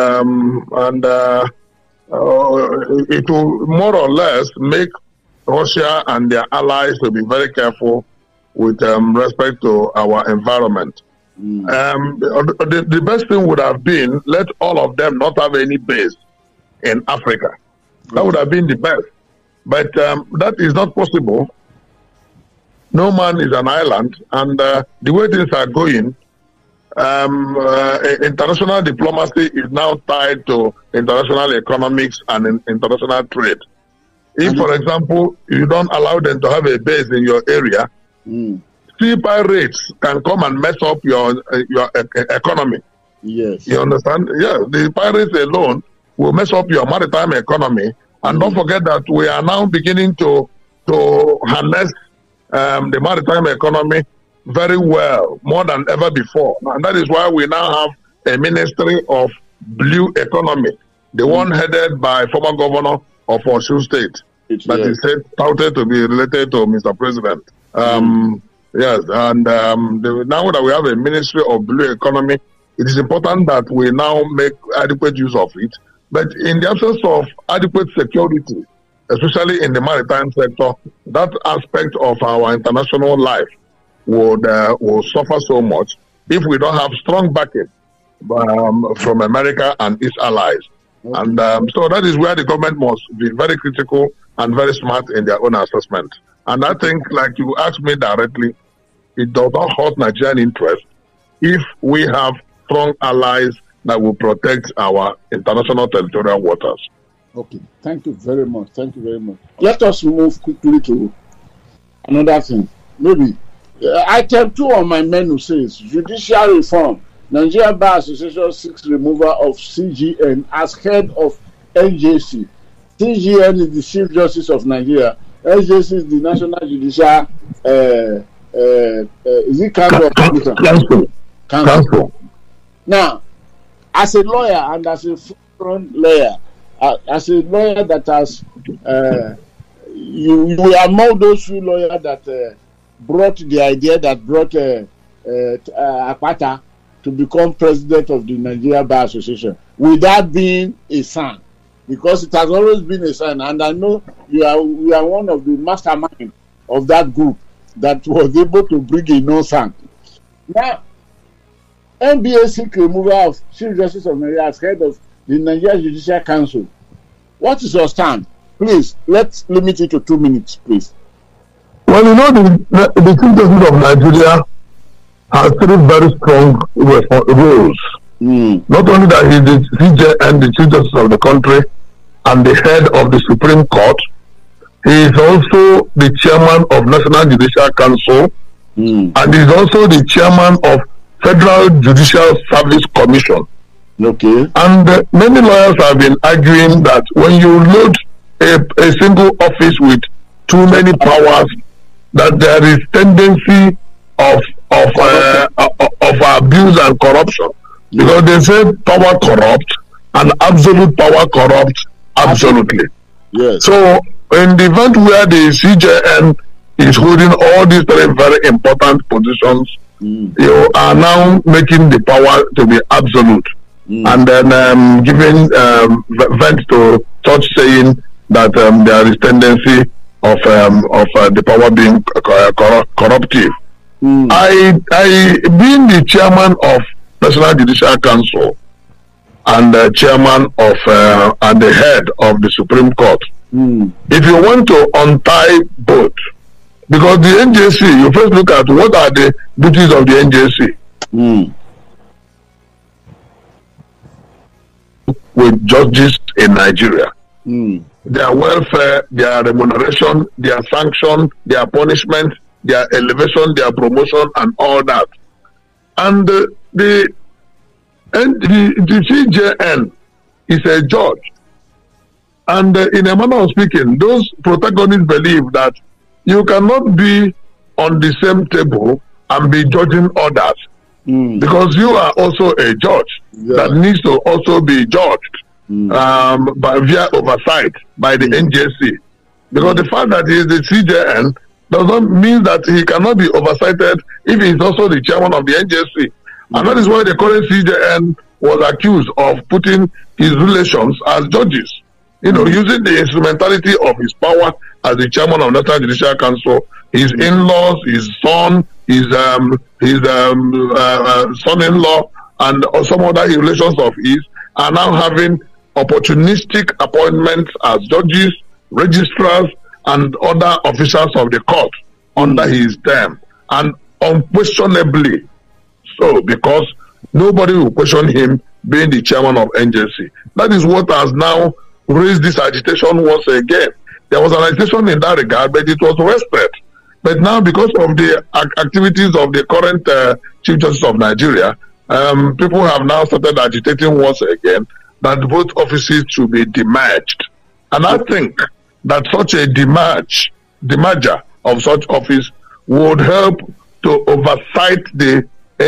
it will more or less make Russia and their allies to be very careful with respect to our environment. The best thing would have been let all of them not have any base in Africa. That would have been the best. But that is not possible. No man is an island, and the way things are going, international diplomacy is now tied to international economics and international trade. If, for example, you don't allow them to have a base in your area, sea pirates can come and mess up your economy. Yes. You understand? Yeah, the pirates alone will mess up your maritime economy. And don't forget that we are now beginning to harness the maritime economy very well, more than ever before. And that is why we now have a Ministry of Blue Economy, the one headed by former governor of Osun State, that is touted to be related to Mr. President. Yes, and now that we have a Ministry of Blue Economy, it is important that we now make adequate use of it. But in the absence of adequate security, especially in the maritime sector, that aspect of our international life will suffer so much if we don't have strong backing from America and its allies. Okay. And so that is where the government must be very critical and very smart in their own assessment. And I think, like you asked me directly, it does not hurt Nigerian interest if we have strong allies that will protect our international territorial waters. Okay, thank you very much. Thank you very much. Let us move quickly to another thing. Maybe item 2 on my menu says judicial reform. Nigeria Bar Association seeks removal of CGN as head of NJC. CGN is the Chief Justice of Nigeria. NJC is the National Judicial is it Council? Now, as a lawyer and as a front lawyer, as a lawyer that has you are among those few lawyers that brought the idea that brought Akpata to become president of the Nigeria Bar Association without being a son, because it has always been a son, and I know you are one of the masterminds of that group that was able to bring a non-son. Now, NBA seek removal of Chief Justice of Nigeria as head of the Nigeria Judicial Council. What is your stand? Please, let's limit it to 2 minutes, please. Well, you know, the Chief Justice of Nigeria has 3 very strong roles. Not only that he is the CJN, the Chief Justice of the country, and the head of the Supreme Court, he is also the chairman of National Judicial Council, and he is also the chairman of Federal Judicial Service Commission. Okay. And many lawyers have been arguing that when you load a single office with too many powers, that there is tendency of abuse and corruption. Because they say power corrupt and absolute power corrupt absolutely. Yes. So in the event where the CJN is holding all these 3 very important positions, you are now making the power to be absolute, and then giving vent to such saying that there is tendency of the power being corruptive. I being the chairman of National Judicial Council and the chairman of and the head of the Supreme Court. If you want to untie both, because the NJC, you first look at what are the duties of the NJC. With judges in Nigeria. Their welfare, their remuneration, their sanction, their punishment, their elevation, their promotion, and all that. And the CJN is a judge. And in a manner of speaking, those protagonists believe that you cannot be on the same table and be judging others. Because you are also a judge that needs to also be judged via oversight by the NJC. Because the fact that he is the CJN does not mean that he cannot be oversighted if he is also the chairman of the NJC. And that is why the current CJN was accused of putting his relations as judges. Using the instrumentality of his power as the chairman of National Judicial Council, his in-laws, his son, his son-in-law, and some other relations of his are now having opportunistic appointments as judges, registrars, and other officials of the court under his term. And unquestionably so, because nobody will question him being the chairman of NJC. That is what has now raised this agitation once again. There was an agitation in that regard, but it was arrested. But now, because of the activities of the current Chief Justice of Nigeria, people have now started agitating once again that both offices should be demerged. And I think that such a demerger of such office would help to oversight the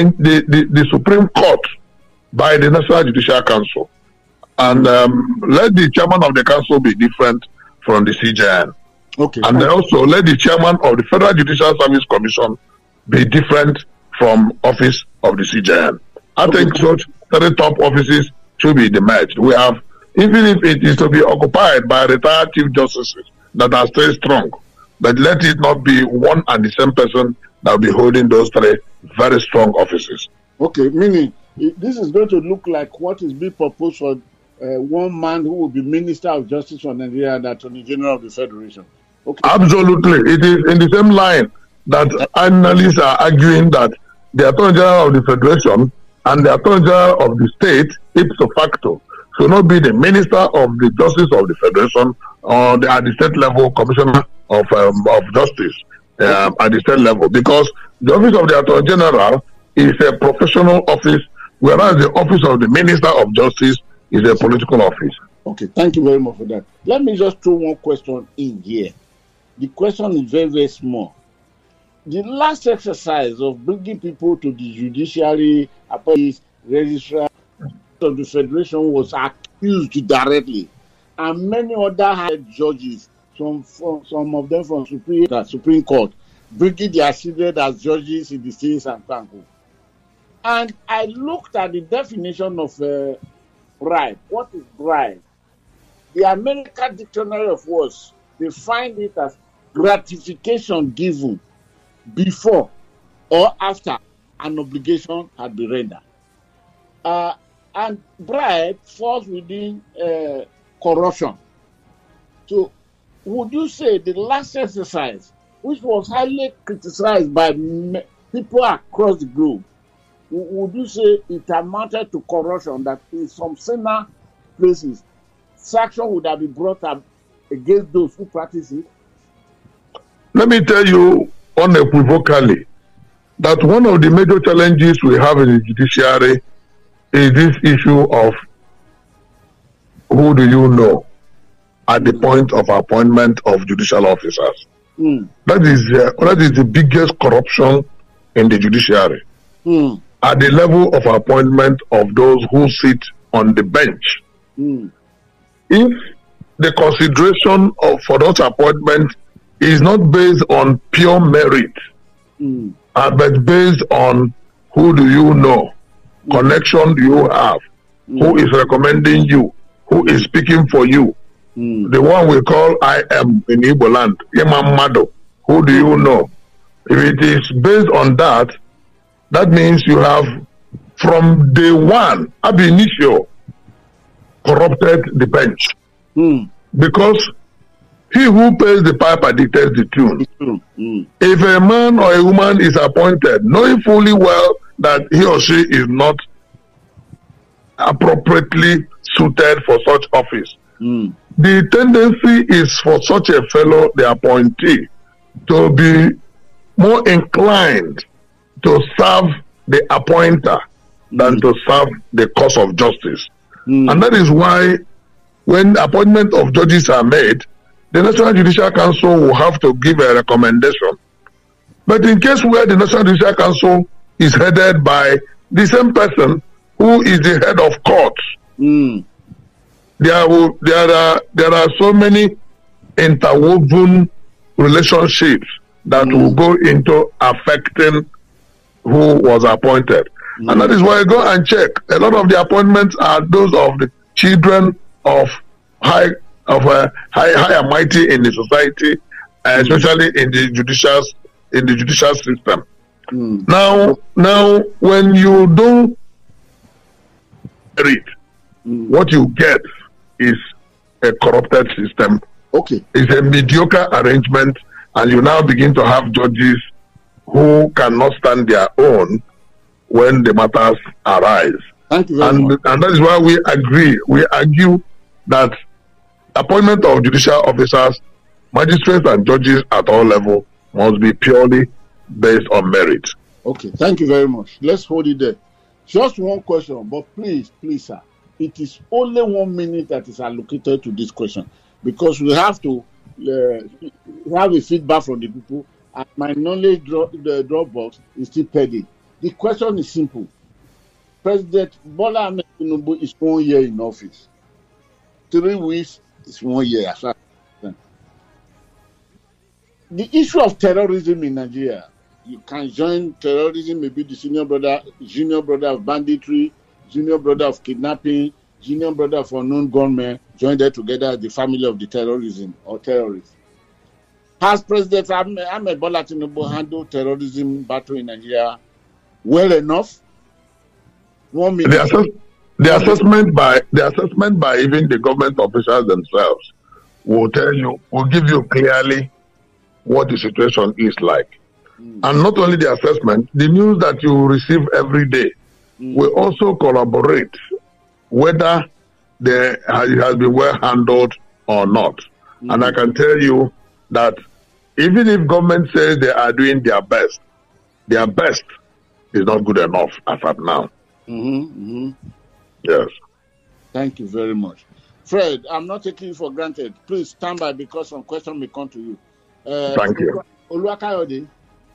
Supreme Court by the National Judicial Council. And let the chairman of the council be different from the CJN. Okay. And then also let the chairman of the Federal Judicial Service Commission be different from office of the CJN. I think such 3 top offices should be demerged. We have, even if it is to be occupied by retired chief justices that are still strong, but let it not be one and the same person that will be holding those 3 very strong offices. Okay, meaning this is going to look like what is being proposed for one man who will be Minister of Justice for Nigeria, the Attorney General of the Federation. Okay. Absolutely. It is in the same line that analysts are arguing that the Attorney General of the Federation and the Attorney General of the state, ipso facto, should not be the Minister of the Justice of the Federation or at the state level Commissioner of Justice at the state level, because the office of the Attorney General is a professional office, whereas the office of the Minister of Justice is a political office. Okay, thank you very much for that. Let me just throw one question in here. The question is very, very small. The last exercise of bringing people to the judiciary, appointees, registrar of the Federation was accused directly. And many other high judges, some of them from Supreme Court, bringing their children as judges in the states and Kanko. And I looked at the definition of bribe. What is bribe? The American Dictionary of Words, they find it as gratification given before or after an obligation had been rendered. And bribe falls within corruption. So would you say the last exercise, which was highly criticized by people across the globe, would you say it amounted to corruption, that in some sinner places, sanction would have been brought up against those who practice it? Let me tell you unequivocally that one of the major challenges we have in the judiciary is this issue of who do you know at the point of appointment of judicial officers. That is the biggest corruption in the judiciary. At the level of appointment of those who sit on the bench. If the consideration for those appointments is not based on pure merit, but based on who do you know, connection do you have, who is recommending you, who is speaking for you, the one we call I am in Igbo land, Imam Mado, who do you know? If it is based on that, that means you have from day one, ab initio, corrupted the bench. Because he who pays the piper dictates the tune. If a man or a woman is appointed, knowing fully well that he or she is not appropriately suited for such office, the tendency is for such a fellow, the appointee, to be more inclined to serve the appointer than to serve the cause of justice. And that is why when appointment of judges are made, the National Judicial Council will have to give a recommendation. But in case where the National Judicial Council is headed by the same person who is the head of courts, there are so many interwoven relationships that will go into affecting who was appointed. And that is why I go and check. A lot of the appointments are those of the children of high and mighty in the society, especially in the judicial system. Now, when you don't read, what you get is a corrupted system. It's a mediocre arrangement, and you now begin to have judges who cannot stand their own when the matters arise. Thank you very much. And that is why we argue that appointment of judicial officers, magistrates and judges at all levels must be purely based on merit. Okay, thank you very much. Let's hold it there. Just one question, but please, sir, it is only 1 minute that is allocated to this question, because we have to have a feedback from the people, and my knowledge the Dropbox is still pending. The question is simple. President Bola Ahmed Tinubu is 1 year in office. 3 weeks is 1 year. The issue of terrorism in Nigeria, you can join terrorism, maybe the junior brother of banditry, junior brother of kidnapping, junior brother of unknown gunmen, join them together as the family of the terrorism or terrorists. Has President Ahmed Bola Tinubu handled terrorism battle in Nigeria well enough? 1 minute. The assessment by even the government officials themselves will give you clearly what the situation is like. And not only the assessment, the news that you receive every day will also corroborate whether it has been well handled or not. And I can tell you that even if government says they are doing their best is not good enough as of now. Yes. Thank you very much. Fred, I'm not taking you for granted. Please stand by, because some question may come to you. Thank you. Oluwakayode,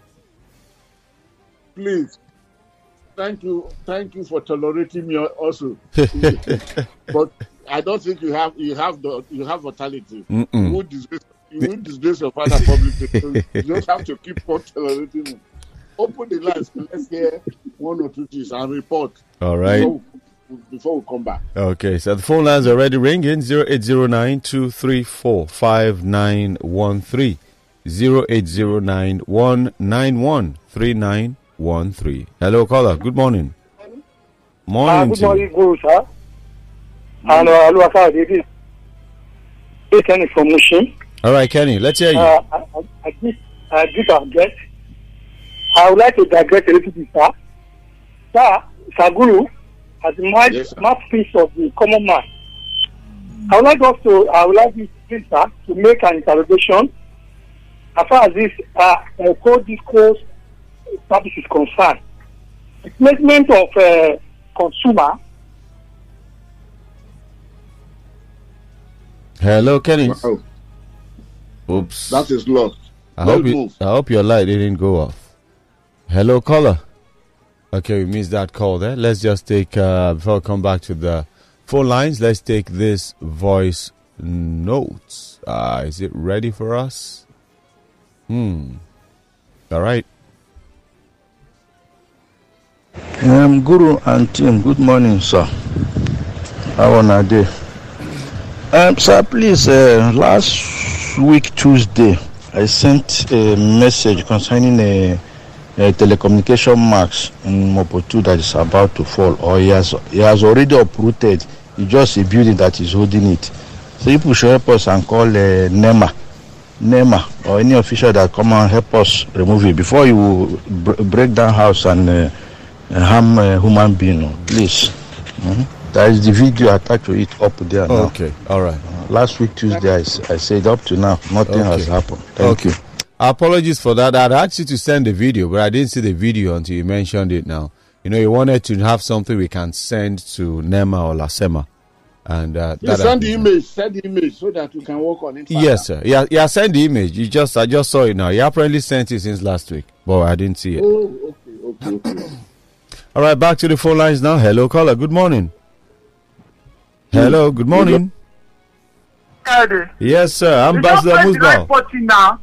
please. Thank you for tolerating me also. But I don't think you have mortality. You would disgrace your father publicly. You just have to keep on tolerating me. Open the lines. Let's hear 1 or 2 things and report. All right. Before we come back. Okay, so the phone lines are already ringing. 0809-234-5913. 0809-191-3913. Hello, caller. Good morning. Morning. Good morning, Guru, sir. And hello, sir. This is Kenny from Mushin. All right, Kenny. Let's hear you. I digress. I would like to digress a little bit, sir. Sir Guru, as the mouthpiece of the common man, I would like this sir to make an interrogation as far as this code discourse service is concerned. The placement of consumer. Hello, Kenny. Wow. Oops. That is lost. I hope your light didn't go off. Hello, caller. Okay, we missed that call there. Let's just take, before I come back to the phone lines, let's take this voice notes. Is it ready for us? All right. Guru and team, good morning, sir. How are you? Sir, please, last week, Tuesday, I sent a message concerning a telecommunication max in Mopotu that is about to fall, or he has already uprooted. It's just a building that is holding it. So people should help us and call NEMA, or any official that come and help us remove it before you break down house and harm a human being. Please. There is the video attached to it up there now. Okay, all right. Last week Tuesday, I said up to now nothing has happened. Thank you. Apologies for that. I'd asked you to send the video, but I didn't see the video until you mentioned it now. You wanted to have something we can send to NEMA or LASEMA. And send the image so that we can work on it further. Yes, sir. Yeah, send the image. I just saw it now. You apparently sent it since last week, but I didn't see it. Oh, okay. All right, back to the phone lines now. Hello, caller. Good morning. Hello, good morning. Yes, sir. Ambassador Musbah. Now.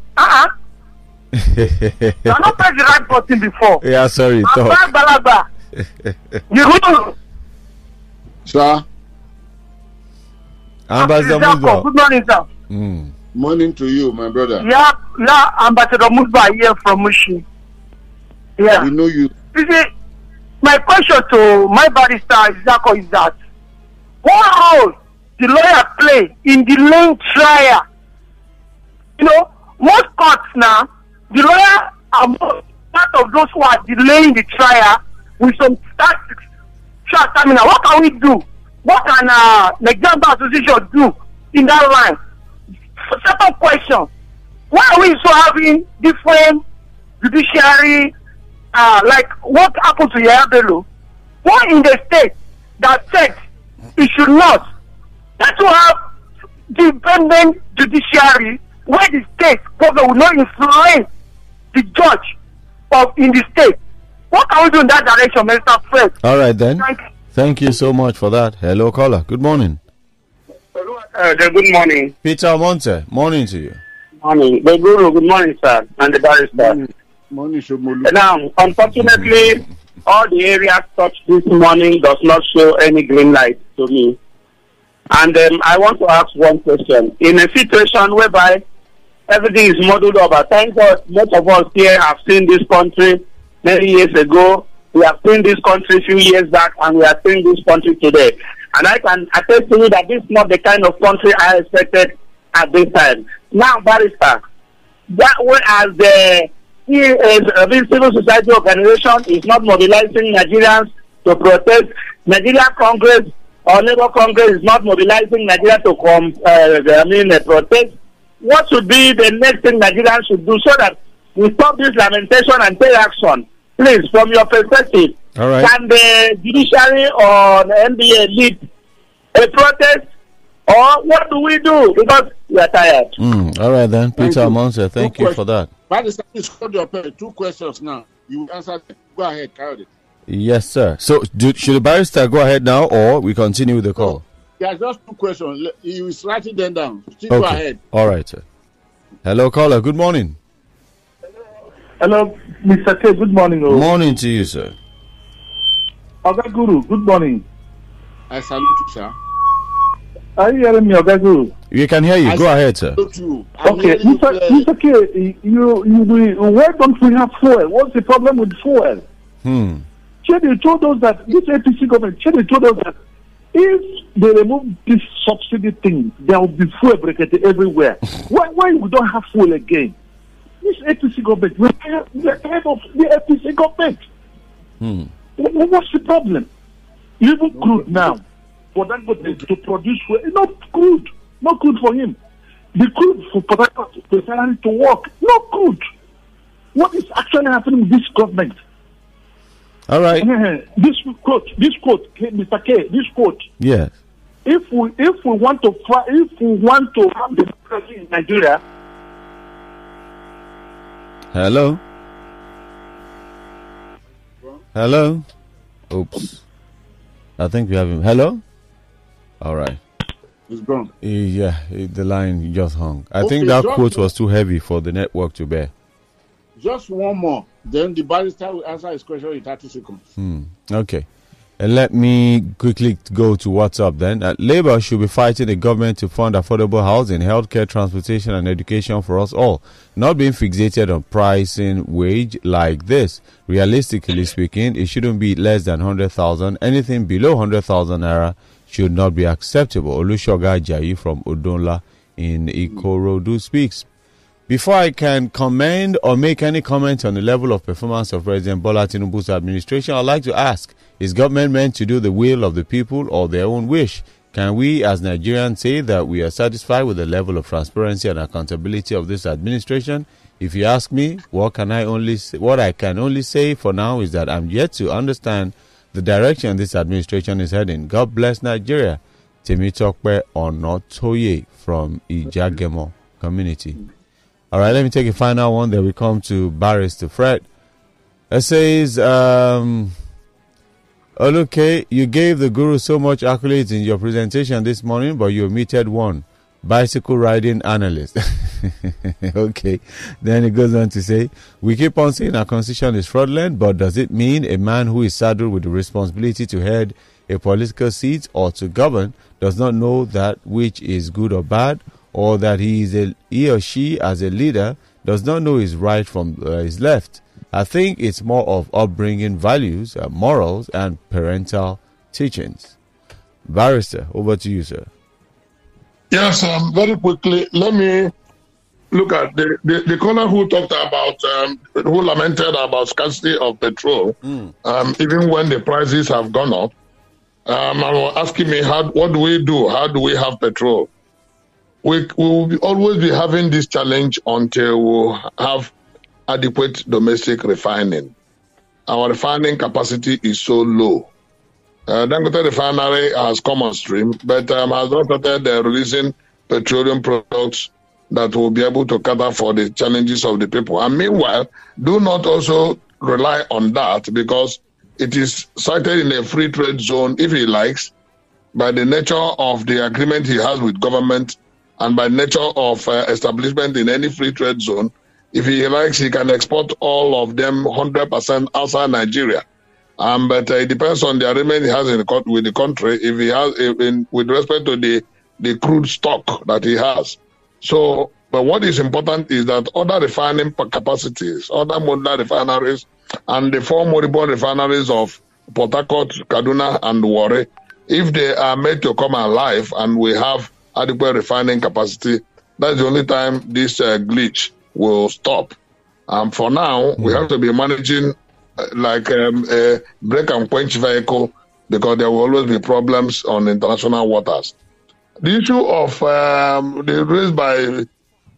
You not press the right button before. Yeah, sorry. Balaba. Sir. Ambassador Musbah. Good morning, sir. Morning to you, my brother. Yeah, Ambassador Musbah here from Mushi. Yeah. We know you. You see, my question to my barrister Zako is that what role the lawyer play in delaying trial? Most courts now, the lawyer are part of those who are delaying the trial with some tactics. What can we do? What can Nigerian Bar Association do in that line? Second question: why are we so having different judiciary? Like what happened to Yaya Bello? What in the state that said it should not? That to have independent judiciary where the state government will not influence the judge in the state. What can we do in that direction, Mr. Fred? All right then. Thank you so much for that. Hello, caller. Good morning. Good morning. Peter Monte. Morning to you. Morning. The Guru, good morning, sir. And the barrister. Morning, Shomolu. Now, unfortunately, all the areas touched this morning does not show any green light to me. And I want to ask one question. In a situation whereby everything is muddled up, thank God most of us here have seen this country many years ago. We have seen this country a few years back, and we are seeing this country today. And I can attest to you that this is not the kind of country I expected at this time. Now, barrister, that way as the civil society organization is not mobilizing Nigerians to protest, Nigeria Congress or Labour Congress is not mobilizing Nigeria to protest. What should be the next thing Nigerians should do so that we stop this lamentation and take action? Please, from your perspective, all right, can the judiciary or the NBA lead a protest, or what do we do? Because we are tired. All right then, Peter Monse, thank you for that. But it's called your pen. 2 questions now. You answer them. Go ahead, carry it. Yes, sir. So, should the barrister go ahead now, or we continue with the call? Yeah, just 2 questions. He was writing them down. Still okay. Go ahead. All right, sir. Hello, caller. Good morning. Hello, Mr. K. Good morning. Morning to you, sir. Oga Guru, good morning. I salute you, sir. Are you hearing me, Oga Guru? We can hear you. Go ahead, sir. Okay, Mr. K, why don't we have fuel? What's the problem with fuel? Chedi told us that this APC government, Chedi told us that if they remove this subsidy thing, there will be fuel breakage everywhere. Why we don't have fuel again? This APC government, we're tired of the APC government. What's the problem? Even crude now, for that to produce fuel, not crude for him. The crude for Port to work, not crude. What is actually happening with this government? All right. This quote, Mr. K, this quote. Yes. If we want to have democracy in Nigeria. Hello. Hello. Oops. I think we have him. Hello. All right. It's gone. Yeah, the line just hung. I think that quote was too heavy for the network to bear. Just one more. Then the barrister will answer his question in 30 seconds. Okay. Let me quickly go to WhatsApp then. Labour should be fighting the government to fund affordable housing, healthcare, transportation and education for us all. Not being fixated on pricing wage like this. Realistically speaking, it shouldn't be less than 100,000. Anything below 100,000 naira should not be acceptable. Olushoga Ajayi from Odonla in Ikorodu speaks. Before I can commend or make any comment on the level of performance of President Bola Tinubu's administration, I'd like to ask, is government meant to do the will of the people or their own wish? Can we as Nigerians say that we are satisfied with the level of transparency and accountability of this administration? If you ask me, what I can only say for now is that I'm yet to understand the direction this administration is heading. God bless Nigeria. Temitokpe Onotoye from Ijagemo community. All right, let me take a final one. Then we come to Barrister Fred. It says, okay, you gave the guru so much accolades in your presentation this morning, but you omitted one. Bicycle riding analyst. Okay. Then it goes on to say, we keep on saying our constitution is fraudulent, but does it mean a man who is saddled with the responsibility to head a political seat or to govern does not know that which is good or bad, or that he or she as a leader does not know his right from his left? I think it's more of upbringing values, morals, and parental teachings. Barrister, over to you, sir. Yes, very quickly, let me look at the caller who talked about, who lamented about scarcity of petrol, even when the prices have gone up. And was asking me, what do we do? How do we have petrol? We will always be having this challenge until we have adequate domestic refining. Our refining capacity is so low. Dangote Refinery has come on stream, but has not started releasing petroleum products that will be able to cater for the challenges of the people. And meanwhile, do not also rely on that, because it is cited in a free trade zone, if he likes, by the nature of the agreement he has with government and by nature of establishment in any free trade zone. If he likes, he can export all of them 100% outside Nigeria. But it depends on the arrangement he has with the country, if he has, with respect to the crude stock that he has. So, but what is important is that other refining capacities, other modern refineries, and the four moribund refineries of Port Harcourt, Kaduna, and Warri, if they are made to come alive and we have adequate refining capacity, that's the only time this glitch will stop. For now, we have to be managing like a break and quench vehicle, because there will always be problems on international waters. The issue of raised by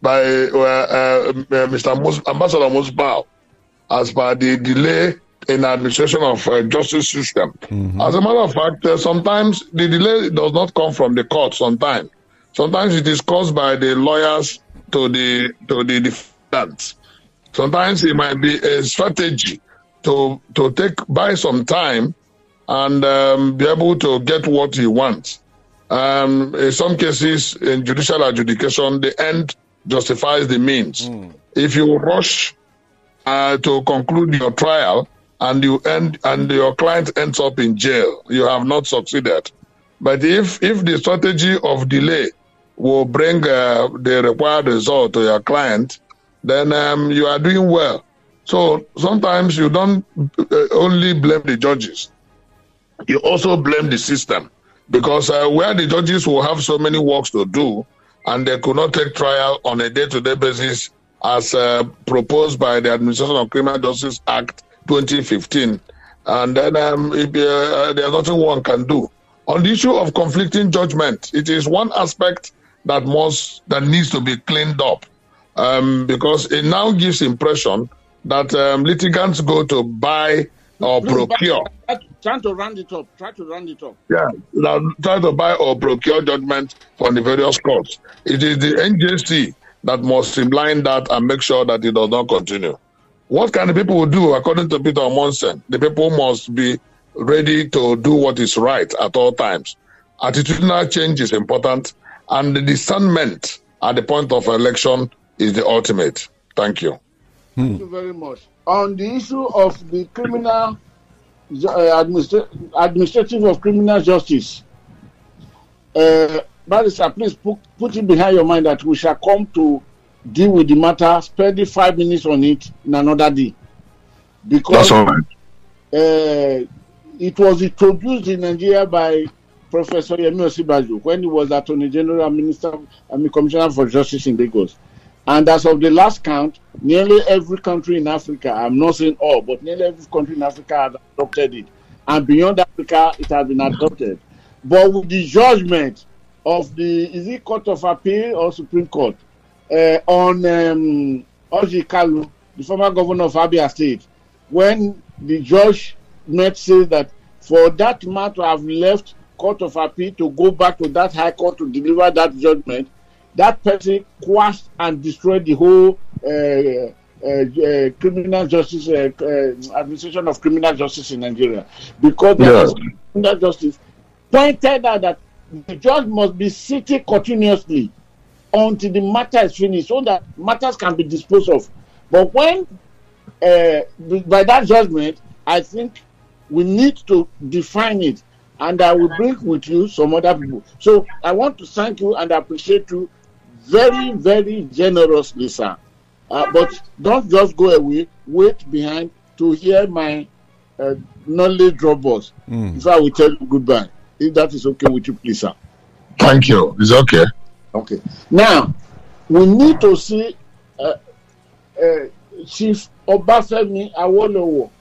Mr. Ambassador Musbao, as per the delay in administration of justice system. As a matter of fact, sometimes the delay does not come from the court. Sometimes it is caused by the lawyers to the defendants. Sometimes it might be a strategy to buy some time and be able to get what he wants. In some cases, in judicial adjudication, the end justifies the means. If you rush to conclude your trial and your client ends up in jail, you have not succeeded. But if the strategy of delay will bring the required result to your client, then you are doing well. So sometimes you don't only blame the judges, you also blame the system, because where the judges will have so many works to do and they could not take trial on a day-to-day basis as proposed by the Administration of Criminal Justice Act 2015, and then there's nothing one can do. On the issue of conflicting judgment, it is one aspect that needs to be cleaned up, because it now gives impression that litigants go to buy or procure. Trying to round it up. Yeah, try to buy or procure judgment from the various courts. It is the NJC that must streamline that and make sure that it does not continue. What can the people do, according to Peter Monson? The people must be ready to do what is right at all times. Attitudinal change is important, and the discernment at the point of election is the ultimate. Thank you. Thank you very much. On the issue of the criminal administrative of criminal justice. Barrister, please put it behind your mind that we shall come to deal with the matter, spend 5 minutes on it in another day. Because that's all right. It was introduced in Nigeria by Professor Yemi Osinbajo when he was Attorney General, Commissioner for Justice in Lagos. And as of the last count, nearly every country in Africa, I'm not saying all, but nearly every country in Africa has adopted it. And beyond Africa, it has been adopted. But with the judgment of the Court of Appeal or Supreme Court on Orji Kalu, the former governor of Abia State, when the judgment says that for that man to have left Court of Appeal to go back to that High Court to deliver that judgment, that person quashed and destroyed the whole criminal justice, administration of criminal justice in Nigeria. Because the criminal justice pointed out that the judge must be sitting continuously until the matter is finished so that matters can be disposed of. But when, by that judgment, I think we need to define it, and I will bring with you some other people. So I want to thank you and appreciate you very, very generously, sir. But don't just go away, wait behind to hear my knowledge droppers. If I will tell you goodbye, if that is okay with you, please, sir. Thank you. It's okay. Okay. Now, we need to see Chief Obafemi Awolowo,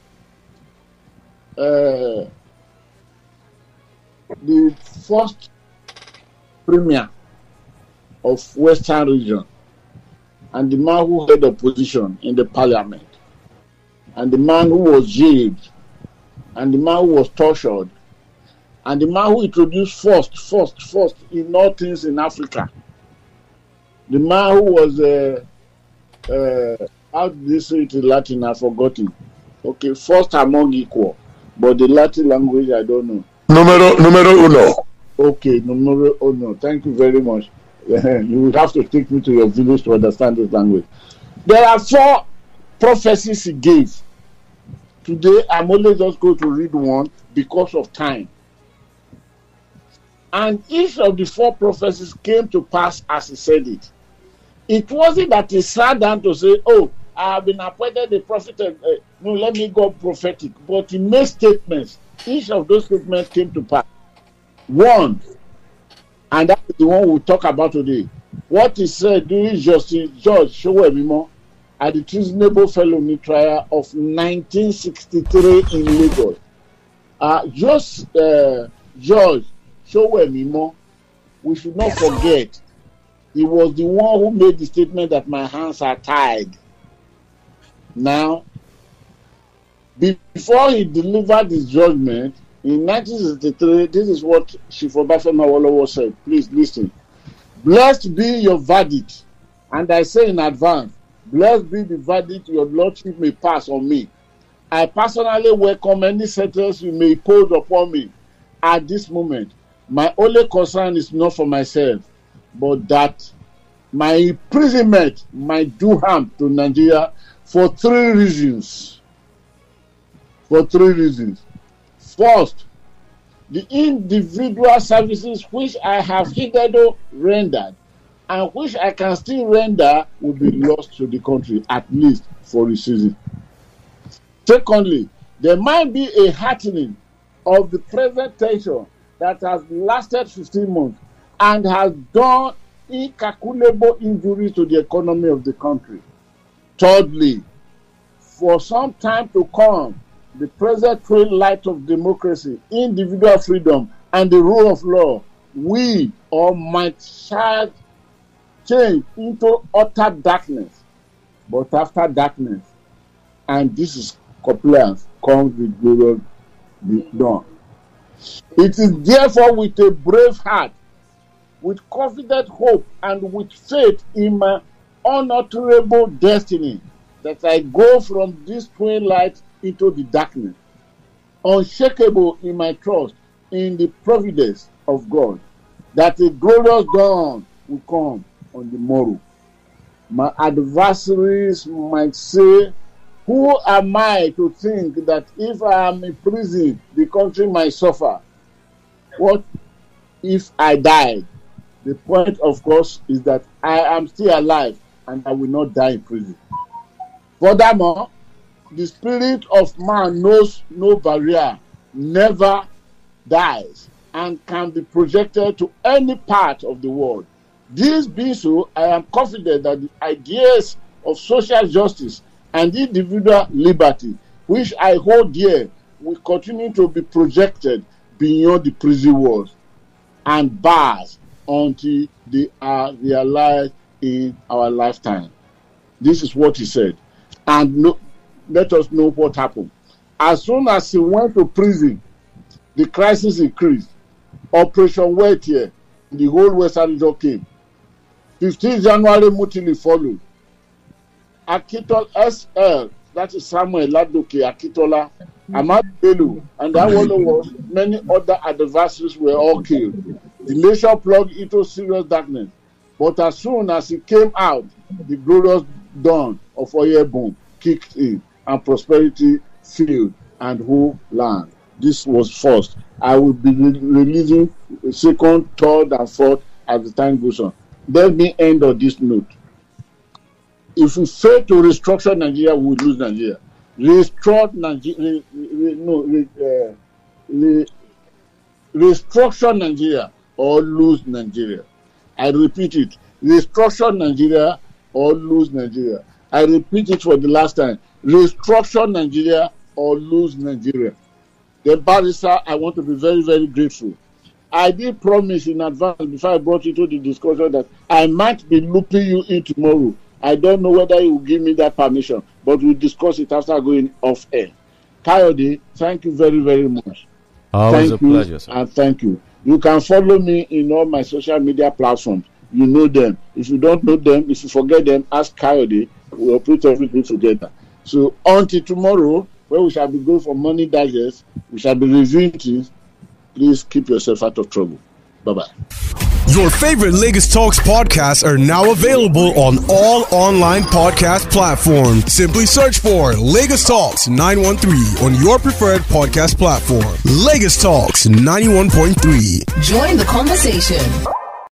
the first premier of Western region, and the man who held opposition in the parliament, and the man who was jailed, and the man who was tortured, and the man who introduced first in all things in Africa. The man who was, how do they say it in Latin? I've forgotten. Okay, first among equal, but the Latin language I don't know. Numero uno. Okay, numero uno. Thank you very much. You will have to take me to your village to understand this language. There are 4 prophecies he gave. Today, I'm only just going to read one because of time. And each of the 4 prophecies came to pass as he said it. It wasn't that he sat down to say, oh, I have been appointed a prophet, no, let me go prophetic. But he made statements. Each of those statements came to pass. One, and that is the one we'll talk about today. What he said during Justice George Sowemimo at the treasonable felony trial of 1963 in Lagos. George Sowemimo, we should not forget, he was the one who made the statement that my hands are tied. Now, before he delivered his judgment, in 1963, this is what Chief Obafemi Awolowo said. Please listen. Blessed be your verdict. And I say in advance, blessed be the verdict your lordship may pass on me. I personally welcome any sentence you may impose upon me at this moment. My only concern is not for myself, but that my imprisonment might do harm to Nigeria for 3 reasons. For 3 reasons. First, the individual services which I have hitherto rendered and which I can still render will be lost to the country, at least for a season. Secondly, there might be a heightening of the present tension that has lasted 15 months and has done incalculable injuries to the economy of the country. Thirdly, for some time to come, the present trail light of democracy, individual freedom, and the rule of law, we all might shall change into utter darkness. But after darkness, and this is compliance, comes the glorious dawn. It is therefore with a brave heart, with confident hope, and with faith in my unalterable destiny that I go from this twin light into the darkness, unshakable in my trust in the providence of God, that a glorious dawn will come on the morrow. My adversaries might say Who am I to think that if I am in prison, the country might suffer? What if I died? The point, of course, is that I am still alive and I will not die in prison. Furthermore, the spirit of man knows no barrier, never dies, and can be projected to any part of the world. This being so, I am confident that the ideas of social justice and individual liberty, which I hold dear, will continue to be projected beyond the prison walls and bars until they are realized in our lifetime. This is what he said. And let us know what happened. As soon as he went to prison, the crisis increased. Operation Wetier, the whole Western region came. 15 January, Mutili followed. Akitol SL, that is Samuel Ladoke Akitola, Ahmad Bello, and Awolo was many other adversaries were all killed. The nation plunged into serious darkness. But as soon as he came out, the glorious dawn of Oyebun kicked in, and prosperity filled and whole land. This was first. I will be releasing second, third, and fourth as the time goes on. Let me end on this note. If we fail to restructure Nigeria, we will lose Nigeria. Restructure Nigeria or lose Nigeria. I repeat it. Restructure Nigeria or lose Nigeria. I repeat it for the last time. Restructure Nigeria or lose Nigeria. The barrister, I want to be very, very grateful. I did promise in advance before I brought you to the discussion that I might be looping you in tomorrow. I don't know whether you will give me that permission, but we'll discuss it after going off air. Kayode, thank you very, very much. Always a pleasure, sir. And thank you. You can follow me in all my social media platforms. You know them. If you don't know them, if you forget them, ask Kayode. We'll put everything together. So until tomorrow, where we shall be going for Money Digest, we shall be reviewing things. Please keep yourself out of trouble. Bye-bye. Your favorite Lagos Talks podcasts are now available on all online podcast platforms. Simply search for Lagos Talks 913 on your preferred podcast platform. Lagos Talks 91.3. Join the conversation.